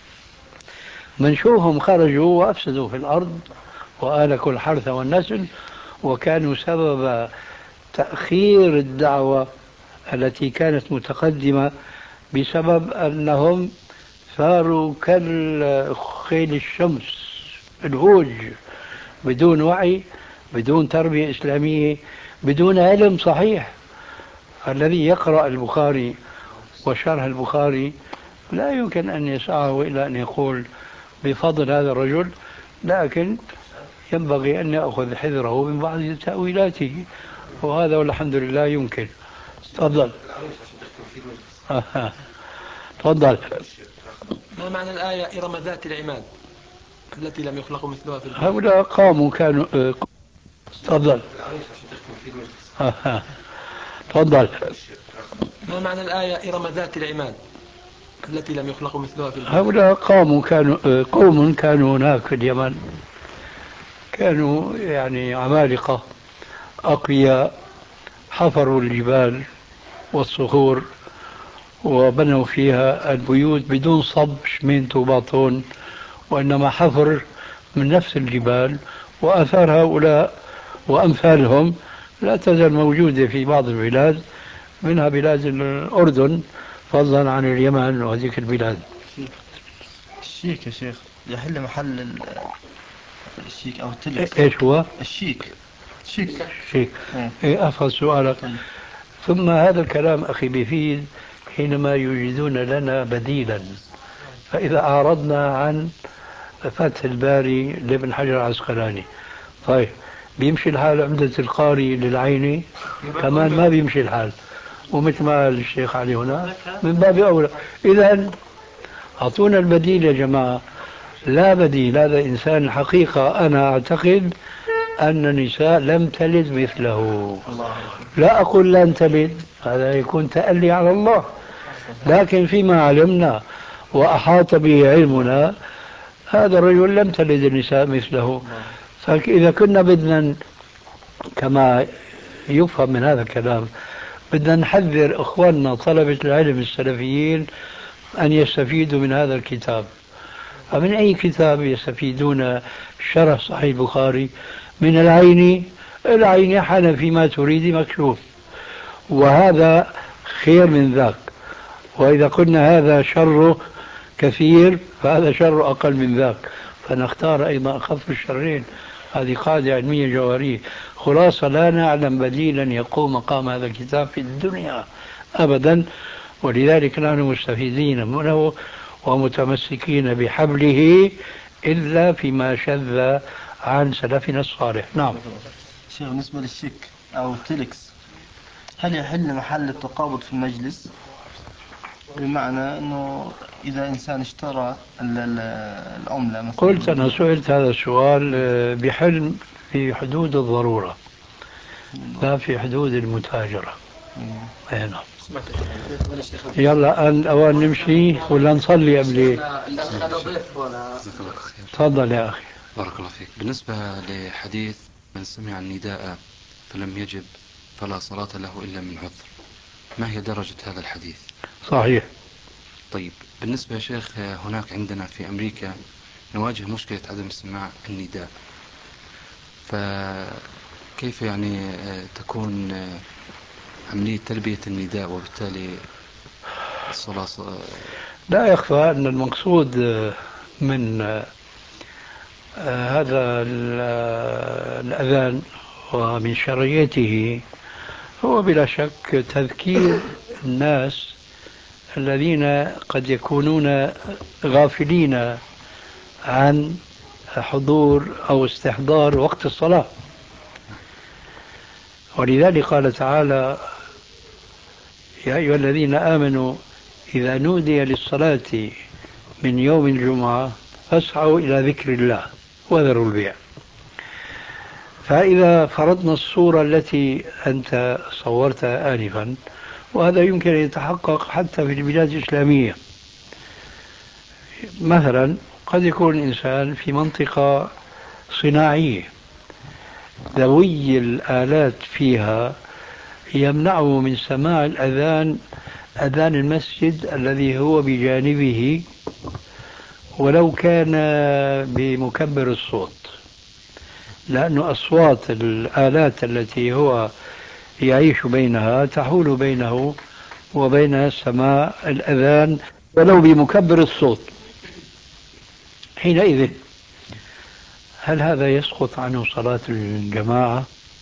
منشوفهم خرجوا وأفسدوا في الأرض وآلكوا الحرث والنسل، وكانوا سبب تأخير الدعوة التي كانت متقدمة بسبب أنهم صاروا كالخيل الشمس الهوج، بدون وعي، بدون تربية إسلامية، بدون علم صحيح. الذي يقرأ البخاري وشرح البخاري لا يمكن أن يسعه إلى أن يقول بفضل هذا الرجل، لكن ينبغي أن يأخذ حذره من بعض تأويلاته. وهذا والحمد لله يمكن. تفضل. تفضل. ما معنى الآية إرم ذات العماد التي لم يخلق مثلها في البلد؟ هؤلاء قاموا كانوا. تفضل. تفضل. ما معنى الآية إرم ذات العماد التي لم يخلق مثلها في البلد؟ هؤلاء قاموا كانوا قوم كانوا هناك في اليمن، كانوا يعني عمالقة أقوياء، حفروا الجبال والصخور وبنوا فيها البيوت بدون صب شمنت وباطون، وإنما حفر من نفس الجبال. وآثار هؤلاء وأمثالهم لا تزال موجودة في بعض البلاد، منها بلاد الأردن فضلا عن اليمن وهذيك البلاد. الشيك يا شيخ يحل محل ال- الشيك أو التلك. إيش هو؟ الشيك. شيك. شيك. إيه. إيه أفضل سؤالك. طيب. ثم هذا الكلام أخي بيفيد حينما يوجدون لنا بديلا. فإذا أعرضنا عن فتح الباري لابن حجر العسقلاني، طيب بيمشي الحال عمدة القاري للعيني؟ كمان ما بيمشي الحال. ومثل ما قال الشيخ علي هنا من باب أولى. إذا أعطونا البديل يا جماعة. لا بديل. هذا إنسان الحقيقة أنا أعتقد أن النساء لم تلد مثله. لا أقول لن تلد، هذا يكون تألي على الله، لكن فيما علمنا وأحاط به علمنا هذا الرجل لم تلد النساء مثله. فإذا كنا بدنا كما يفهم من هذا الكلام بدنا نحذر إخواننا طلبة العلم السلفيين أن يستفيدوا من هذا الكتاب. فمن أي كتاب يستفيدون؟ شرح صحيح البخاري من العين. العين حنفي ما تريد مكشوف، وهذا خير من ذاك. وإذا قلنا هذا شره كثير فهذا شر أقل من ذاك، فنختار أيضا أخف الشرين. هذه قاعدة علمية جوهرية. خلاصة لا نعلم بديلا يقوم مقام هذا الكتاب في الدنيا أبدا، ولذلك نحن مستفيدين منه ومتمسكين بحبله إلا فيما شذ عن سلفنا الصالح. نعم. شيخ بالنسبة للشيك أو التلكس هل يحل محل التقابض في المجلس؟ بمعنى أنه إذا إنسان اشترى ال- ال- العملة مثلا. قلت أنا سئلت هذا السؤال بحل في حدود الضرورة لا في حدود المتاجرة. هنا. يلا الآن أوان نمشي ولا نصلي قبل؟ تفضل يا أخي. بارك الله فيك. بالنسبة لحديث من سمع النداء فلم يجب فلا صلاة له إلا من عذر، ما هي درجة هذا الحديث؟ صحيح. طيب بالنسبة يا شيخ هناك عندنا في أمريكا نواجه مشكلة عدم استماع النداء، فكيف يعني تكون عملية تلبية النداء وبالتالي الصلاة؟ لا يخفى أن المقصود من هذا الأذان ومن شرعيته هو بلا شك تذكير الناس الذين قد يكونون غافلين عن حضور أو استحضار وقت الصلاة. ولذلك قال تعالى: يا أيها الذين آمنوا إذا نودي للصلاة من يوم الجمعة فاسعوا إلى ذكر الله وذروا البيع. فإذا فرضنا الصورة التي أنت صورتها آنفا، وهذا يمكن أن يتحقق حتى في البلاد الإسلامية، مثلا قد يكون الإنسان في منطقة صناعية ذوي الآلات فيها يمنعه من سماع الأذان، أذان المسجد الذي هو بجانبه، ولو كان بمكبر الصوت، لأن أصوات الآلات التي هو يعيش بينها تحول بينه وبين سماع الأذان ولو بمكبر الصوت. حينئذ هل هذا يسقط عنه صلاة الجماعة؟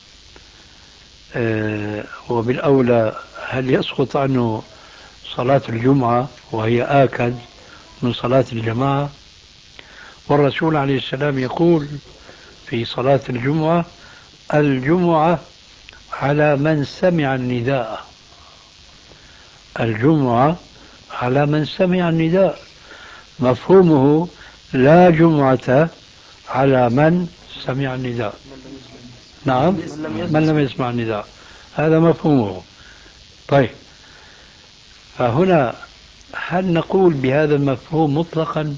آه وبالأولى هل يسقط عنه صلاة الجمعة وهي آكد من صلاة الجماعة؟ والرسول عليه السلام يقول في صلاة الجمعة: الجمعة على من سمع النداء، الجمعة على من سمع النداء، مفهومه لا جمعة على من سمع النداء. نعم، من لم يسمع النداء، هذا مفهومه. طيب، فهنا هل نقول بهذا المفهوم مطلقا،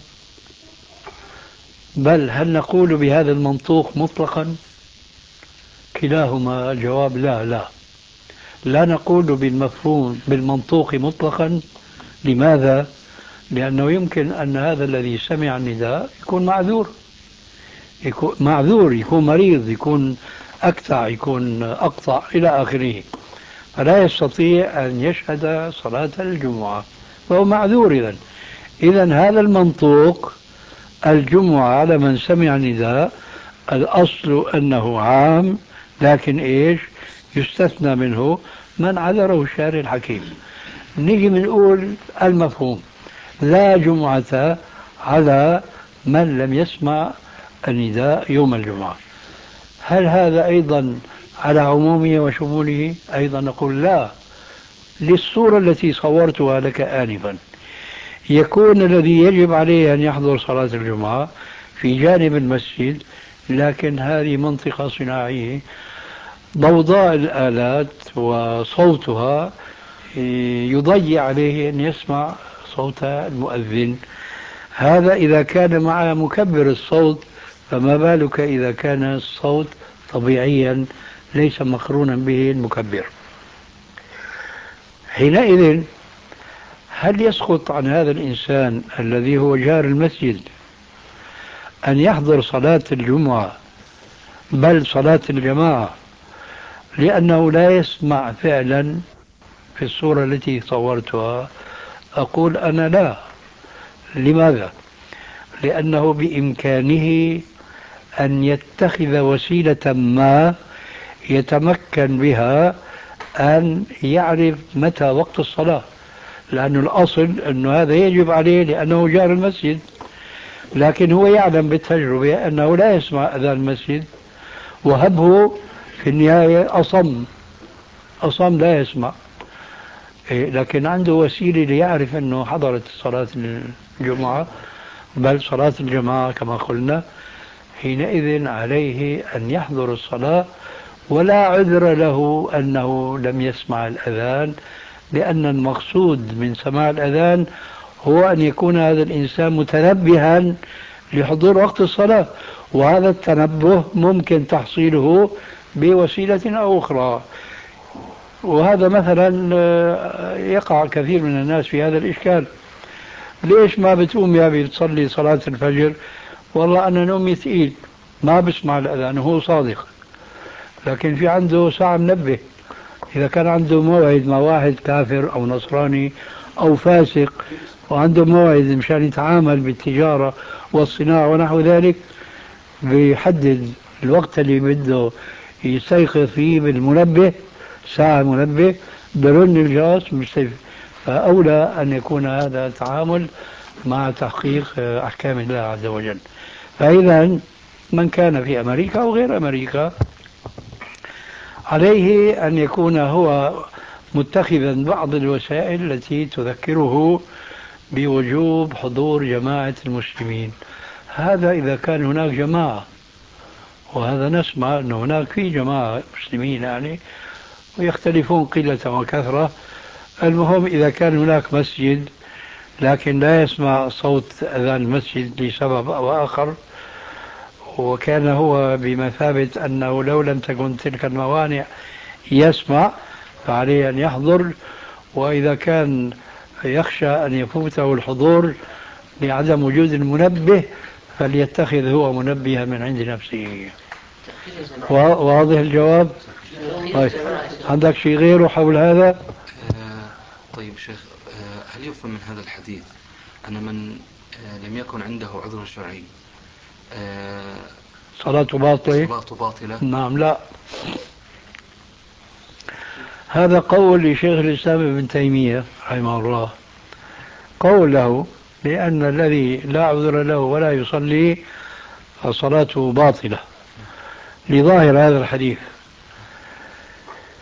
بل هل نقول بهذا المنطوق مطلقا؟ كلاهما الجواب لا لا لا نقول بالمفهوم بالمنطوق مطلقا. لماذا؟ لأنه يمكن أن هذا الذي سمع النداء يكون معذور، يكون معذور، يكون مريض، يكون أكتع، يكون أقطع إلى آخره، فلا يستطيع أن يشهد صلاة الجمعة، فهو معذور. إذن إذن هذا المنطوق الجمعة على من سمع النداء الأصل أنه عام، لكن إيش يستثنى منه من عذره الشارع الحكيم. نيجي بنقول المفهوم لا جمعة على من لم يسمع النداء يوم الجمعة، هل هذا أيضا على عمومه وشموله؟ أيضا نقول لا، للصورة التي صورتها لك آنفا. يكون الذي يجب عليه أن يحضر صلاة الجمعة في جانب المسجد، لكن هذه منطقة صناعية، ضوضاء الآلات وصوتها يضيع عليه أن يسمع صوت المؤذن. هذا إذا كان مع مكبر الصوت، فما بالك إذا كان الصوت طبيعيا ليس مقرونا به المكبر. حينئذ هل يسقط عن هذا الإنسان الذي هو جار المسجد أن يحضر صلاة الجمعة بل صلاة الجماعة لأنه لا يسمع فعلا في الصورة التي صورتها؟ أقول أنا لا. لماذا؟ لأنه بإمكانه أن يتخذ وسيلة ما يتمكن بها أن يعرف متى وقت الصلاة، لأن الأصل أنه هذا يجب عليه لأنه جار المسجد، لكن هو يعلم بالتجربة أنه لا يسمع أذان المسجد، وهبه في النهاية أصم أصم لا يسمع، لكن عنده وسيلة ليعرف أنه حضرت صلاة الجمعة بل صلاة الجماعة كما قلنا. حينئذ عليه أن يحضر الصلاة ولا عذر له أنه لم يسمع الأذان، لأن المقصود من سماع الأذان هو أن يكون هذا الإنسان متنبها لحضور وقت الصلاة، وهذا التنبه ممكن تحصيله بوسيلة أو أخرى. وهذا مثلا يقع كثير من الناس في هذا الإشكال: ليش ما بتقوم يا أبي بتصلي صلاة الفجر؟ والله أنا نومي ثقيل ما بسمع الأذان. هو صادق، لكن في عنده ساعة منبه، إذا كان عنده موعد مع واحد كافر أو نصراني أو فاسق وعنده موعد مشان يتعامل بالتجارة والصناعة ونحو ذلك، بيحدد الوقت اللي بده يستيقظ فيه بالمنبه، ساعة منبه برن الجرس مستيقظ. فأولى أن يكون هذا تعامل مع تحقيق أحكام الله عز وجل. فإذا من كان في أمريكا أو غير أمريكا عليه أن يكون هو متخذا بعض الوسائل التي تذكره بوجوب حضور جماعة المسلمين. هذا إذا كان هناك جماعة، وهذا نسمع أن هناك في جماعة مسلمين يعني ويختلفون قلة وكثرة. المهم إذا كان هناك مسجد لكن لا يسمع صوت أذان المسجد لسبب أو آخر، وكان هو بمثابة أنه لو لم تكن تلك الموانع يسمع، فعليه أن يحضر. وإذا كان يخشى أن يفوته الحضور لعدم وجود المنبه فليتخذ هو منبها من عند نفسه. واضح الجواب؟ طيب. عندك شيء غيره حول هذا؟ آه طيب شيخ، آه هل يفهم من هذا الحديث أن من آه لم يكن عنده عذر شرعي آه صلاته باطلة؟ صلاته باطلة؟ نعم. لا، هذا قول لشيخ الإسلام ابن تيمية رحمه الله، قول له بأن الذي لا عذر له ولا يصلي فصلاته باطلة لظاهر هذا الحديث.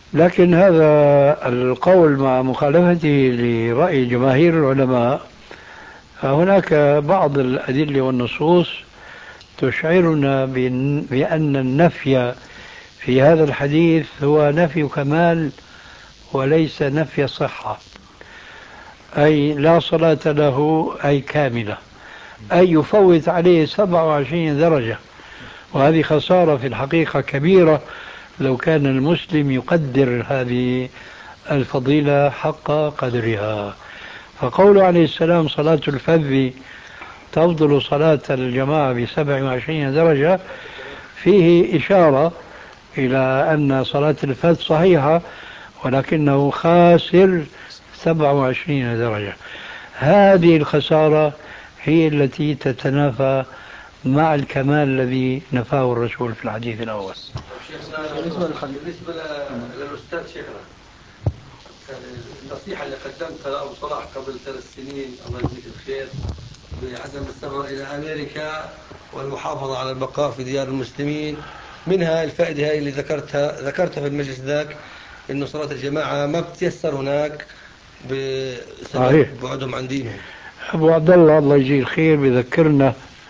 لكن هذا القول مع مخالفته لرأي جماهير العلماء، هناك بعض الأدلة والنصوص تشعرنا بأن النفي في هذا الحديث هو نفي كمال وليس نفي صحة، أي لا صلاة له أي كاملة، أي يفوت عليه سبعة وعشرين درجة، وهذه خسارة في الحقيقة كبيرة لو كان المسلم يقدر هذه الفضيلة حق قدرها. فقول عليه السلام صلاة الفذ تفضل صلاة الجماعة بسبع وعشرين درجة فيه إشارة إلى أن صلاة الفذ صحيحة، ولكنه خاسر سبع وعشرين درجة. هذه الخسارة هي التي تتنافى مع الكمال الذي نفاه الرسول في الحديث الأول. بالنسبة للأستاذ شيخنا، النصيحة اللي قدمتها لأبو صلاح قبل ثلاث سنين الله يجزيك الخير بعدم السفر إلى أمريكا والمحافظة على البقاء في ديار المسلمين، منها الفائدة هاي اللي ذكرتها ذكرتها في المجلس ذاك، إنه صلاة الجماعة ما بتيسر هناك بسبب بعدهم عن دينهم. أبو عبد الله الله يجزيه الخير بذكرنا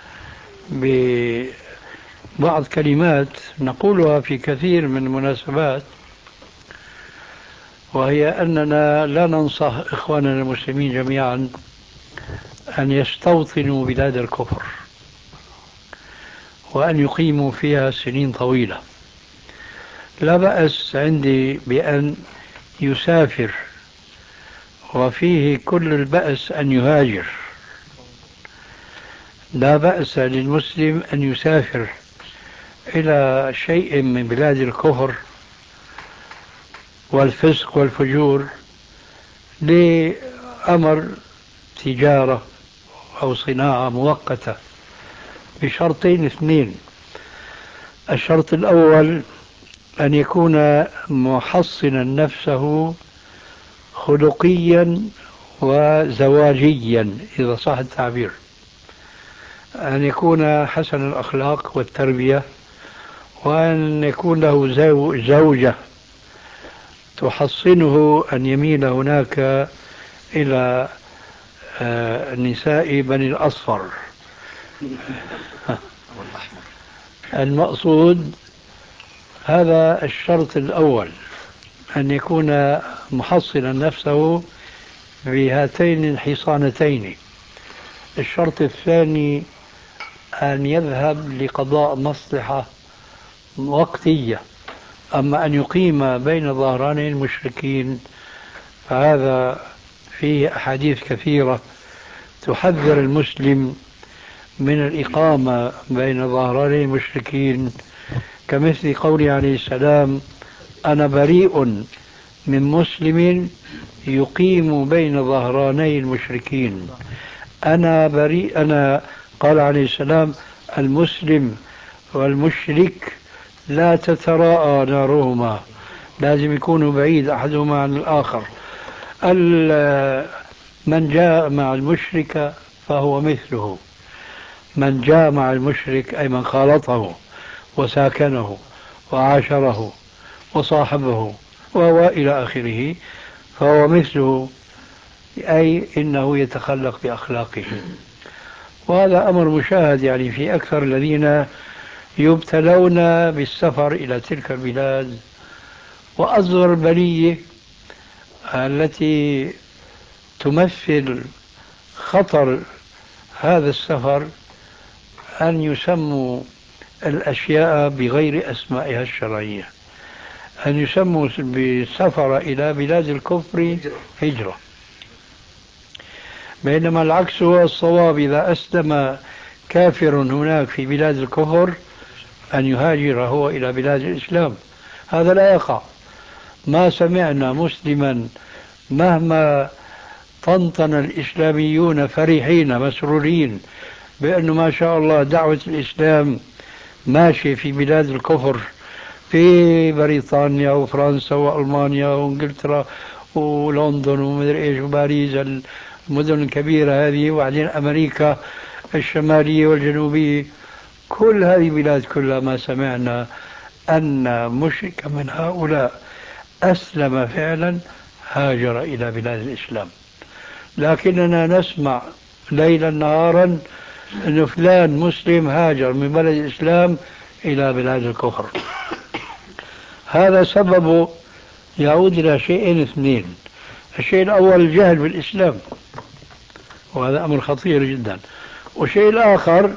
ببعض كلمات نقولها في كثير من المناسبات، وهي أننا لا ننصح إخواننا المسلمين جميعا أن يستوطنوا بلاد الكفر وأن يقيموا فيها سنين طويلة. لا بأس عندي بأن يسافر، وفيه كل البأس أن يهاجر. لا بأس للمسلم أن يسافر إلى شيء من بلاد الكفر والفسق والفجور لأمر تجارة أو صناعة مؤقتة، بشرطين اثنين. الشرط الأول أن يكون محصنا نفسه خلقيا وزواجيا إذا صح التعبير، أن يكون حسن الأخلاق والتربية، وأن يكون له زوجة تحصنه أن يميل هناك إلى النساء بني الأصفر. المقصود هذا الشرط الأول، أن يكون محصنا نفسه بهاتين الحصانتين. الشرط الثاني أن يذهب لقضاء مصلحة وقتية، أما أن يقيم بين ظهراني المشركين فهذا فيه أحاديث كثيرة تحذر المسلم من الإقامة بين ظهراني المشركين، كمثل قوله عليه السلام: أنا بريء من مسلم يقيم بين ظهراني المشركين. أنا بريء أنا قال عليه السلام: المسلم والمشرك لا تتراءى نارهما، لازم يكونوا بعيد أحدهما عن الآخر. من جاء مع المشرك فهو مثله، من جاء مع المشرك أي من خالطه وساكنه وعاشره وصاحبه وهو إلى آخره فهو مثله، أي إنه يتخلق بأخلاقه. وهذا أمر مشاهد يعني في أكثر الذين يبتلون بالسفر إلى تلك البلاد. وأصغر البلية التي تمثل خطر هذا السفر أن يسموا الأشياء بغير أسمائها الشرعية، أن يسموا بالسفر إلى بلاد الكفر هجرة، بينما العكس هو الصواب. إذا أسلم كافر هناك في بلاد الكفر أن يهاجر هو إلى بلاد الإسلام. هذا لا يقع. ما سمعنا مسلما مهما طنطن الإسلاميون فرحين مسرورين بأنه ما شاء الله دعوة الإسلام ماشي في بلاد الكفر في بريطانيا وفرنسا وألمانيا وإنجلترا ولندن ومدري إيش وباريس، المدن الكبيرة هذه، وبعدين أمريكا الشمالية والجنوبية، كل هذه بلاد كلها ما سمعنا أن مشرك من هؤلاء أسلم فعلا هاجر إلى بلاد الإسلام، لكننا نسمع ليلا نهارا أن فلان مسلم هاجر من بلد الإسلام إلى بلاد الكفر. هذا سببه يعود إلى شيئين اثنين. الشيء الأول الجهل بالإسلام، وهذا أمر خطير جدا. والشيء الآخر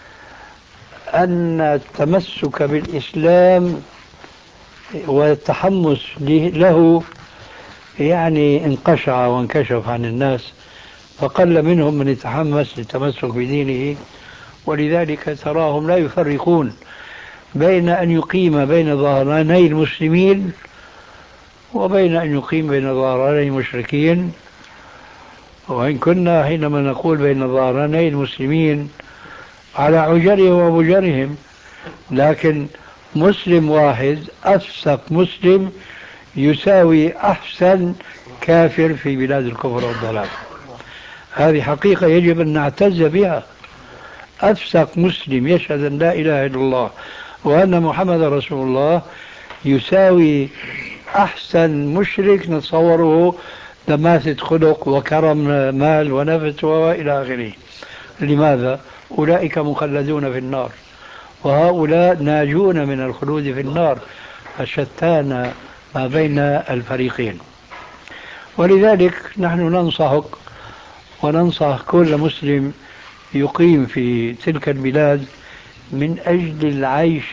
أن التمسك بالإسلام والتحمس له يعني انقشع وانكشف عن الناس، فقل منهم من يتحمس للتمسك بدينه، ولذلك تراهم لا يفرقون بين أن يقيم بين ظهراني المسلمين وبين أن يقيم بين ظهراني المشركين. وإن كنا حينما نقول بين ظهراني المسلمين على عجرهم وبجرهم، لكن مسلم واحد أفسق مسلم يساوي أحسن كافر في بلاد الكفر والضلال. هذه حقيقة يجب أن نعتز بها. أفسق مسلم يشهد أن لا إله إلا الله وأن محمد رسول الله يساوي أحسن مشرك نتصوره دماثة خلق وكرم مال ونفس وإلى آخره. لماذا؟ أولئك مخلدون في النار، وهؤلاء ناجون من الخلود في النار، فشتان ما بين الفريقين. ولذلك نحن ننصحك وننصح كل مسلم يقيم في تلك البلاد من أجل العيش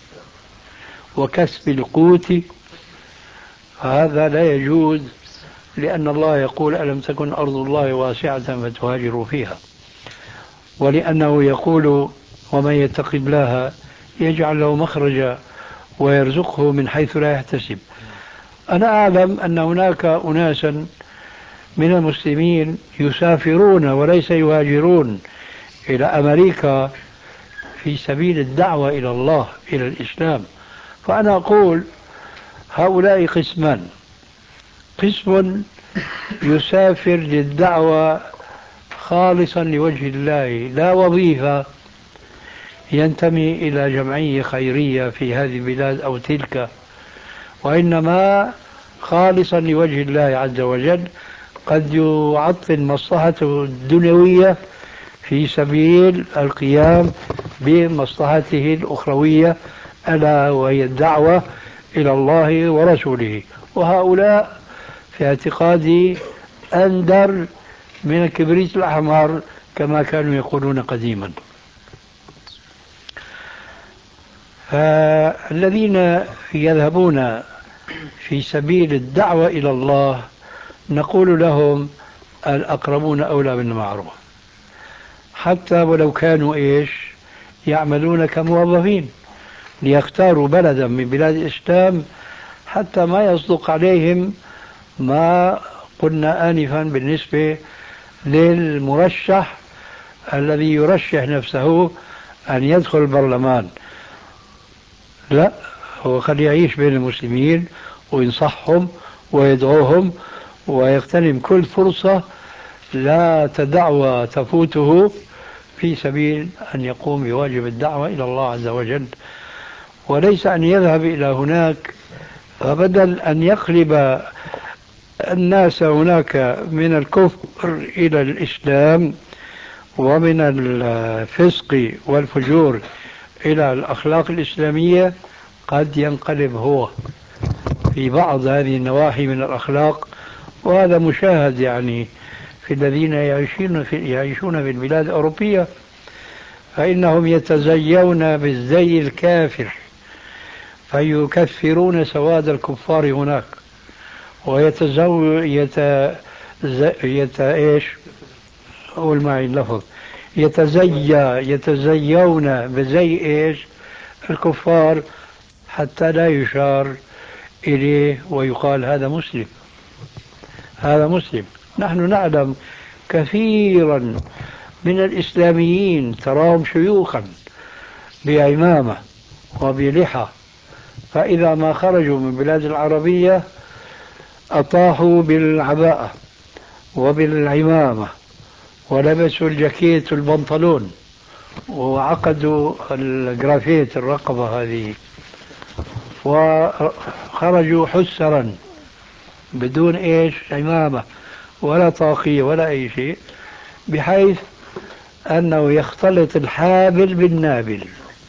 وكسب القوت، فهذا لا يجوز، لأن الله يقول ألم تكن أرض الله واسعة فتهاجروا فيها، ولأنه يقول ومن يتق الله يجعل له مخرجا ويرزقه من حيث لا يحتسب. أنا أعلم أن هناك أناسا من المسلمين يسافرون وليس يهاجرون إلى أمريكا في سبيل الدعوة إلى الله إلى الإسلام. فأنا أقول هؤلاء قسمان: قسم يسافر للدعوة خالصا لوجه الله، لا وظيفة ينتمي إلى جمعية خيرية في هذه البلاد أو تلك، وإنما خالصا لوجه الله عز وجل، قد يعطل مصلحته الدنيوية في سبيل القيام بمصلحته الأخروية ألا وهي الدعوة إلى الله ورسوله. وهؤلاء في اعتقادي أندر من الكبريت الأحمر كما كانوا يقولون قديما. فالذين يذهبون في سبيل الدعوة إلى الله نقول لهم الأقربون أولى بالمعروف، حتى ولو كانوا إيش يعملون كموظفين، ليختاروا بلدا من بلاد الإسلام حتى ما يصدق عليهم ما قلنا آنفا بالنسبة للمرشح الذي يرشح نفسه أن يدخل البرلمان. لا، هو قد يعيش بين المسلمين وينصحهم ويدعوهم ويغتنم كل فرصة لا تدعوى تفوته في سبيل أن يقوم بواجب الدعوة إلى الله عز وجل، وليس أن يذهب إلى هناك فبدل أن يقلب الناس هناك من الكفر إلى الإسلام ومن الفسق والفجور إلى الأخلاق الإسلامية، قد ينقلب هو في بعض هذه النواحي من الأخلاق. وهذا مشاهد يعني في الذين يعيشون في, يعيشون في البلاد الأوروبية، فإنهم يتزيون بالزي الكافر فيكفرون سواد الكفار هناك، ويتزو يت... يت... إيش قول معي اللفظ يتزي يتزيون بزي إيش الكفار حتى لا يشار إليه ويقال هذا مسلم هذا مسلم. نحن نعلم كثيرا من الإسلاميين تراهم شيوخا بعمامة وبلحى، فإذا ما خرجوا من بلاد العربية أطاحوا بالعباءة وبالعمامة ولبسوا الجاكيت والبنطلون وعقدوا الجرافيت الرقبة هذه، وخرجوا حسرا بدون إيش عمامة ولا طاقية ولا أي شيء، بحيث أنه يختلط الحابل بالنابل.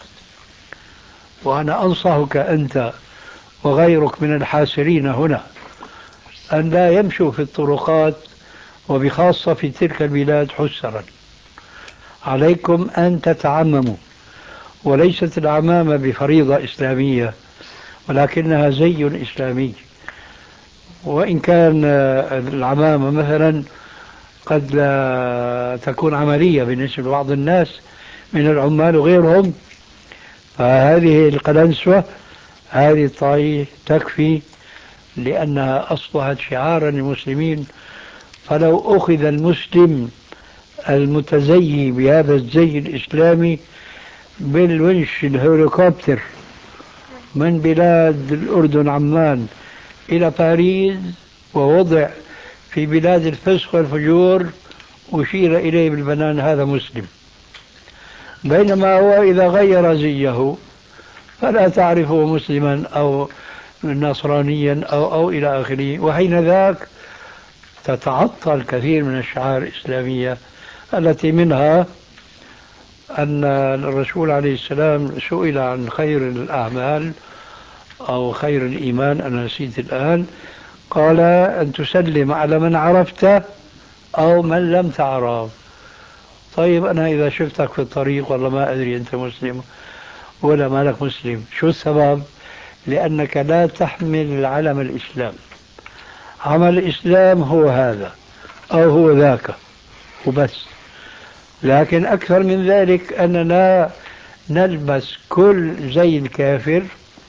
وأنا أنصحك أنت وغيرك من الحاسرين هنا أن لا يمشوا في الطرقات وبخاصة في تلك البلاد حسرا. عليكم أن تتعمموا، وليست العمامة بفريضة إسلامية ولكنها زي إسلامي. وإن كان العمامة مثلا قد لا تكون عملية بالنسبة لبعض الناس من العمال وغيرهم، فهذه القلنسوة هذه الطاقية تكفي، لأنها أصبحت شعارا للمسلمين. فلو أخذ المسلم المتزيي بهذا الزي الإسلامي بالونش الهليكوبتر من بلاد الأردن عمان إلى باريس ووضع في بلاد الفسق والفجور أشير إليه بالبنان هذا مسلم، بينما هو إذا غير زيه فلا تعرفه مسلما أو نصرانيا أو, أو إلى آخره. وحين ذاك تتعطل كثير من الشعائر الإسلامية التي منها أن الرسول عليه السلام سئل عن خير الأعمال أو خير الإيمان، أنا نسيت الآن، قال أن تسلم على من عرفت أو من لم تعرف. طيب أنا إذا شفتك في الطريق والله ما أدري أنت مسلم ولا مالك مسلم، شو السبب؟ لأنك لا تحمل العلم الإسلام. عمل الإسلام هو هذا أو هو ذاك وبس. لكن أكثر من ذلك أننا نلبس كل زي الكافر،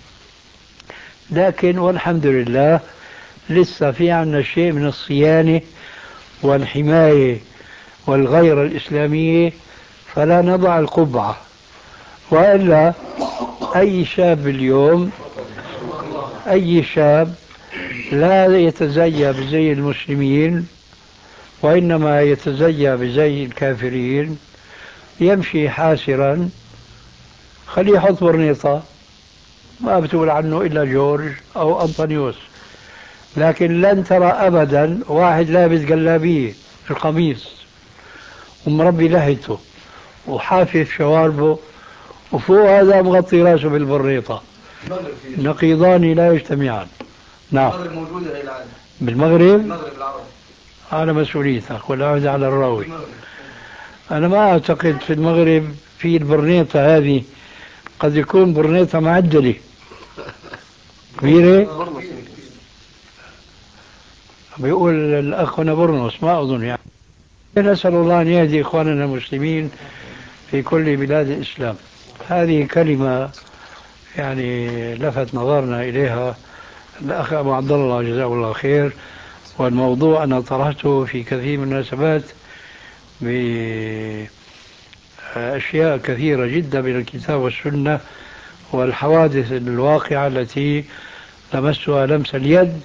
لكن والحمد لله لسه في عنا شيء من الصيانة والحماية والغيرة الإسلامية، فلا نضع القبعة. وإلا أي شاب اليوم، أي شاب لا يتزيى بزي المسلمين وإنما يتزيى بزي الكافرين يمشي حاسرا، خليه يحط برنيطة ما بتقول عنه إلا جورج أو أنطونيوس، لكن لن ترى أبدا واحد لابس جلابية في القميص ومربي لحيته وحافف شواربه وفوق هذا مغطي راسه بالبريطة. نقيضان لا يجتمعان. نعم. بالمغرب على مسؤوليتك والعودة على الراوي. أنا ما أعتقد في المغرب في البرنيطة هذه، قد يكون برنيطة معدلة كبيرة. بيقول الأخ هنا برنس، ما أظن يعني. نسأل الله أن يهدي إخواننا المسلمين في كل بلاد الإسلام. هذه كلمة يعني لفت نظرنا إليها الأخ أبو عبد الله جزاه الله خير. والموضوع أنا طرحته في كثير من المناسبات بأشياء كثيرة جدا من الكتاب والسنة والحوادث الواقعة التي لمسها لمس اليد.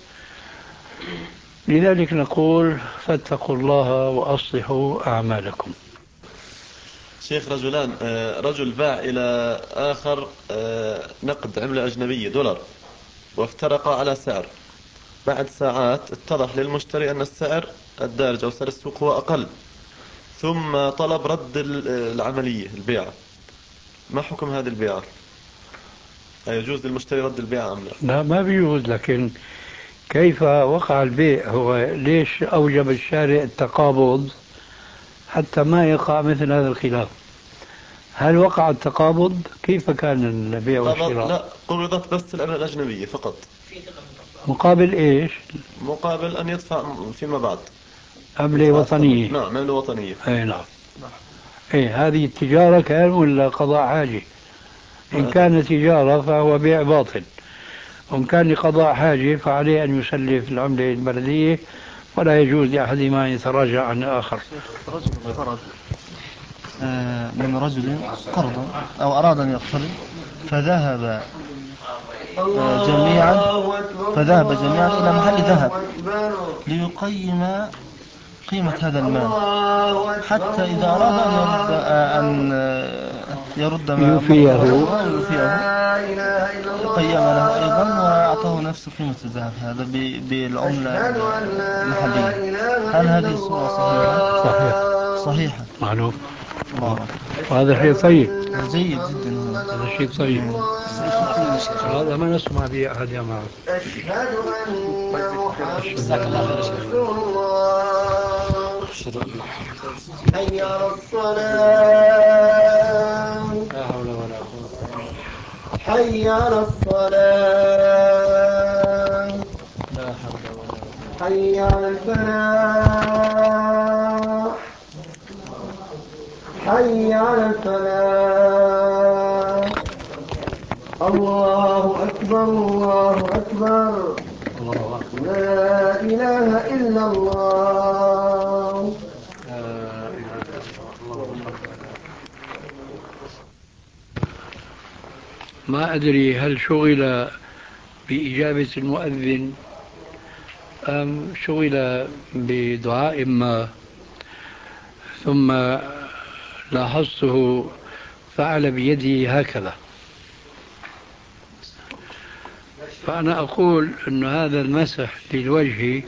لذلك نقول فاتقوا الله وأصلحوا أعمالكم. شيخ، رجلان رجل باع إلى آخر نقد عملة أجنبية دولار وافترقا على سعر. بعد ساعات اتضح للمشتري أن السعر الدارج أو سعر السوق هو أقل، ثم طلب رد العملية البيعة. ما حكم هذه البيعة؟ يجوز للمشتري رد البيعة أم لا؟ لا ما بيجوز. لكن كيف وقع البيع؟ هو ليش أوجب الشارع التقابض حتى ما يقع مثل هذا الخلاف؟ هل وقع التقابض؟ كيف كان البيع والشراء؟ لا، قبضت بس العملة الأجنبية فقط. مقابل إيش؟ مقابل أن يدفع فيما بعد عملة وطنية. نعم، عملة وطنية. أي نعم. إيه هذه التجارة كان ولا قضاء حاجة؟ إن كان تجارة فهو بيع باطل، وإن كان لقضاء حاجة فعليه أن يسلف العملة البلدية، ولا يجوز لأحدهما أن يتراجع عن الآخر. من رجل قرضا أو أراد أن يقترض فذهب جميعا فذهب جميعا إلى محل ذهب ليقيم قيمة هذا المال، حتى إذا أراد أن يرد ما يوفيه قيم له أيضا وأعطاه نفس قيمة الذهب هذا بالعملة المحلية. هل هذه الصورة صحيحة؟ صحيح صحيحة معلوم. الله. وهذا شيء طيب، جيد جدا. هذا شيء طيب، هذا ما نسمع به أحد يا معه. أشهد أن محمدا رسول الله. حي على الصلاة. لا حول ولا قوة. حي على الصلاة. لا حول ولا قوة. حي على الفلاح. حي على الفلاح. الله أكبر الله أكبر. الله أكبر. لا إله إلا الله. لا إله إلا الله. ما أدري هل شغل بإجابة المؤذن أم شغل بدعاء ما، ثم لاحظته فعل بيده هكذا. فأنا أقول أن هذا المسح للوجه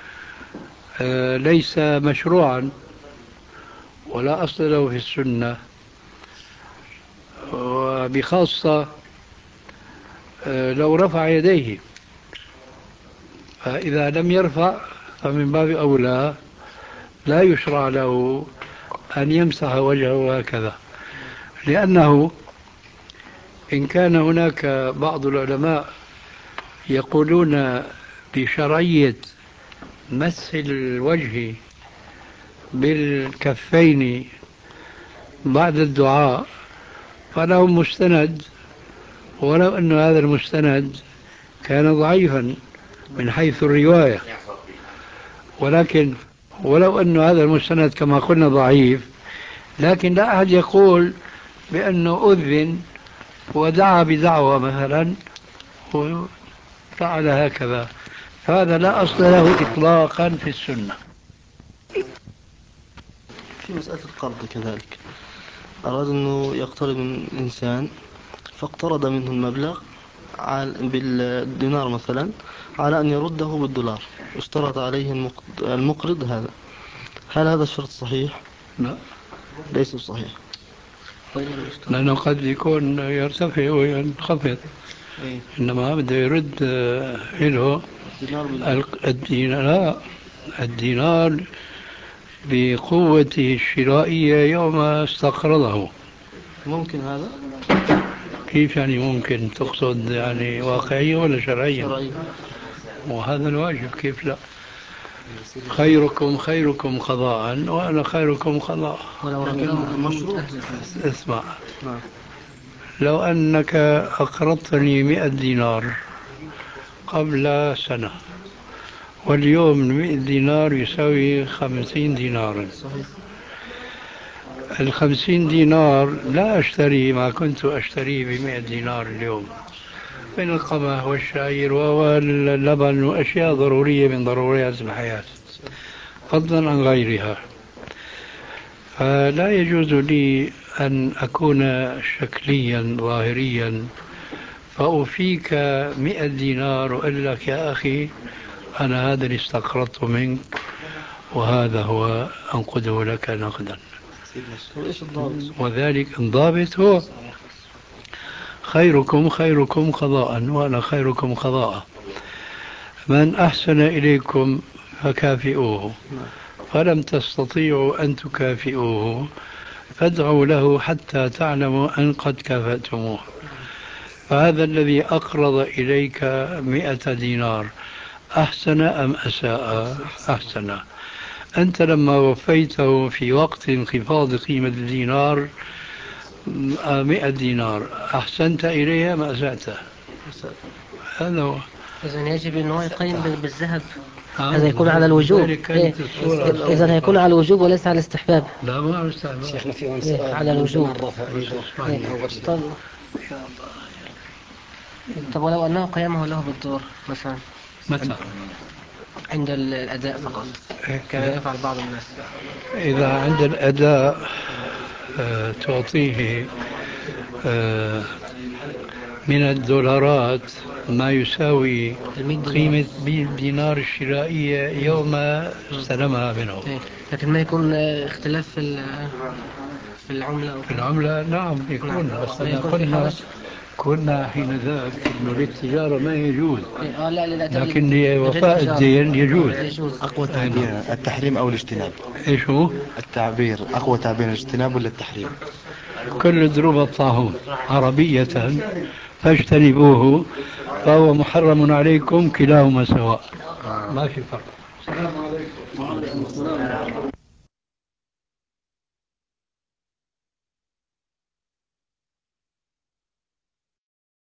ليس مشروعا ولا أصل له في السنة، وبخاصة لو رفع يديه، فإذا لم يرفع فمن باب أولى لا يشرع له أن يمسح وجهه هكذا، لأنه إن كان هناك بعض العلماء يقولون بشرعية مسح الوجه بالكفين بعد الدعاء فلهم مستند، ولو أن هذا المستند كان ضعيفا من حيث الرواية، ولكن ولو أن هذا المستند كما قلنا ضعيف، لكن لا أحد يقول بأنه أذن ودعا بدعوة مثلا وفعل هكذا، هذا لا أصل له إطلاقا في السنة. في مسألة القرض كذلك، أراد أنه يقترض من إنسان فاقترض منه المبلغ بالدينار مثلا على أن يرده بالدولار، اشترط عليه المقرض هذا، هل هذا الشرط صحيح؟ لا، ليس صحيح، لأنه قد يكون يرتفع وينخفض، إنما بده يرد له الدينار. لا، الدينار بقوته الشرائية يوم استقرضه. ممكن هذا؟ كيف يعني ممكن؟ تقصد يعني واقعية ولا شرعية؟ شرعية. وهذا الواجب، كيف لا؟ خيركم خيركم قضاء وأنا خيركم قضاء. مشروط. اسمع، لو أنك أقرضتني مئة دينار قبل سنة، واليوم مئة دينار يساوي خمسين دينارا، الخمسين دينار لا أشتري ما كنت أشتريه بمئة دينار اليوم من القمح والشعير واللبن وأشياء ضرورية من ضروريات الحياة، فضلا عن غيرها. فلا يجوز لي أن أكون شكليا ظاهريا فأوفيك مئة دينار وأقول لك يا أخي أنا هذا اللي استقرضت منك وهذا هو أنقذه لك نقدا. وذلك الضابط هو خيركم خيركم قضاء وأنا خيركم قضاء. من أحسن إليكم فكافئوه، فلم تستطيعوا أن تكافئوه فادعوا له حتى تعلموا أن قد كافأتموه. فهذا الذي أقرض إليك مئة دينار أحسن أم أساء؟ أحسن. أنت لما وفيته في وقت انخفاض قيمة الدينار مئة دينار أحسنت إليها أم أسأت؟ هذا هو. إذن يجب أنه يقيم بالذهب، هذا يكون على الوجوب. إيه؟ إذن يكون على الوجوب وليس على الاستحباب. لا، ما على الاستحباب شيخنا في إيه؟ على الوجوب. إيه؟ طب. طب ولو أنه قيامه له بالدور مثلا متى؟ عند الأداء فقط كما يفعل بعض الناس. إذا عند الأداء تعطيه آه، من الدولارات ما يساوي قيمة الدينار الشرائية يوم استلمها منه. لكن ما يكون اختلاف في ال- في العملة أو في العملة نعم يكون، نعم. بس ما يكون في قلنا حرج. كنا حين ذاك انه للتجارة ما يجوز، آه لا لا لا لكن لوفاء الدين يجوز. أقوى تعبير التحريم أو الاجتناب؟ ايش هو؟ التعبير أقوى تعبير الاجتناب ولا التحريم؟ كل دروب الطاعون عربية فاجتنبوه فهو محرم عليكم كلاهما سواء، ما في فرق. السلام عليكم.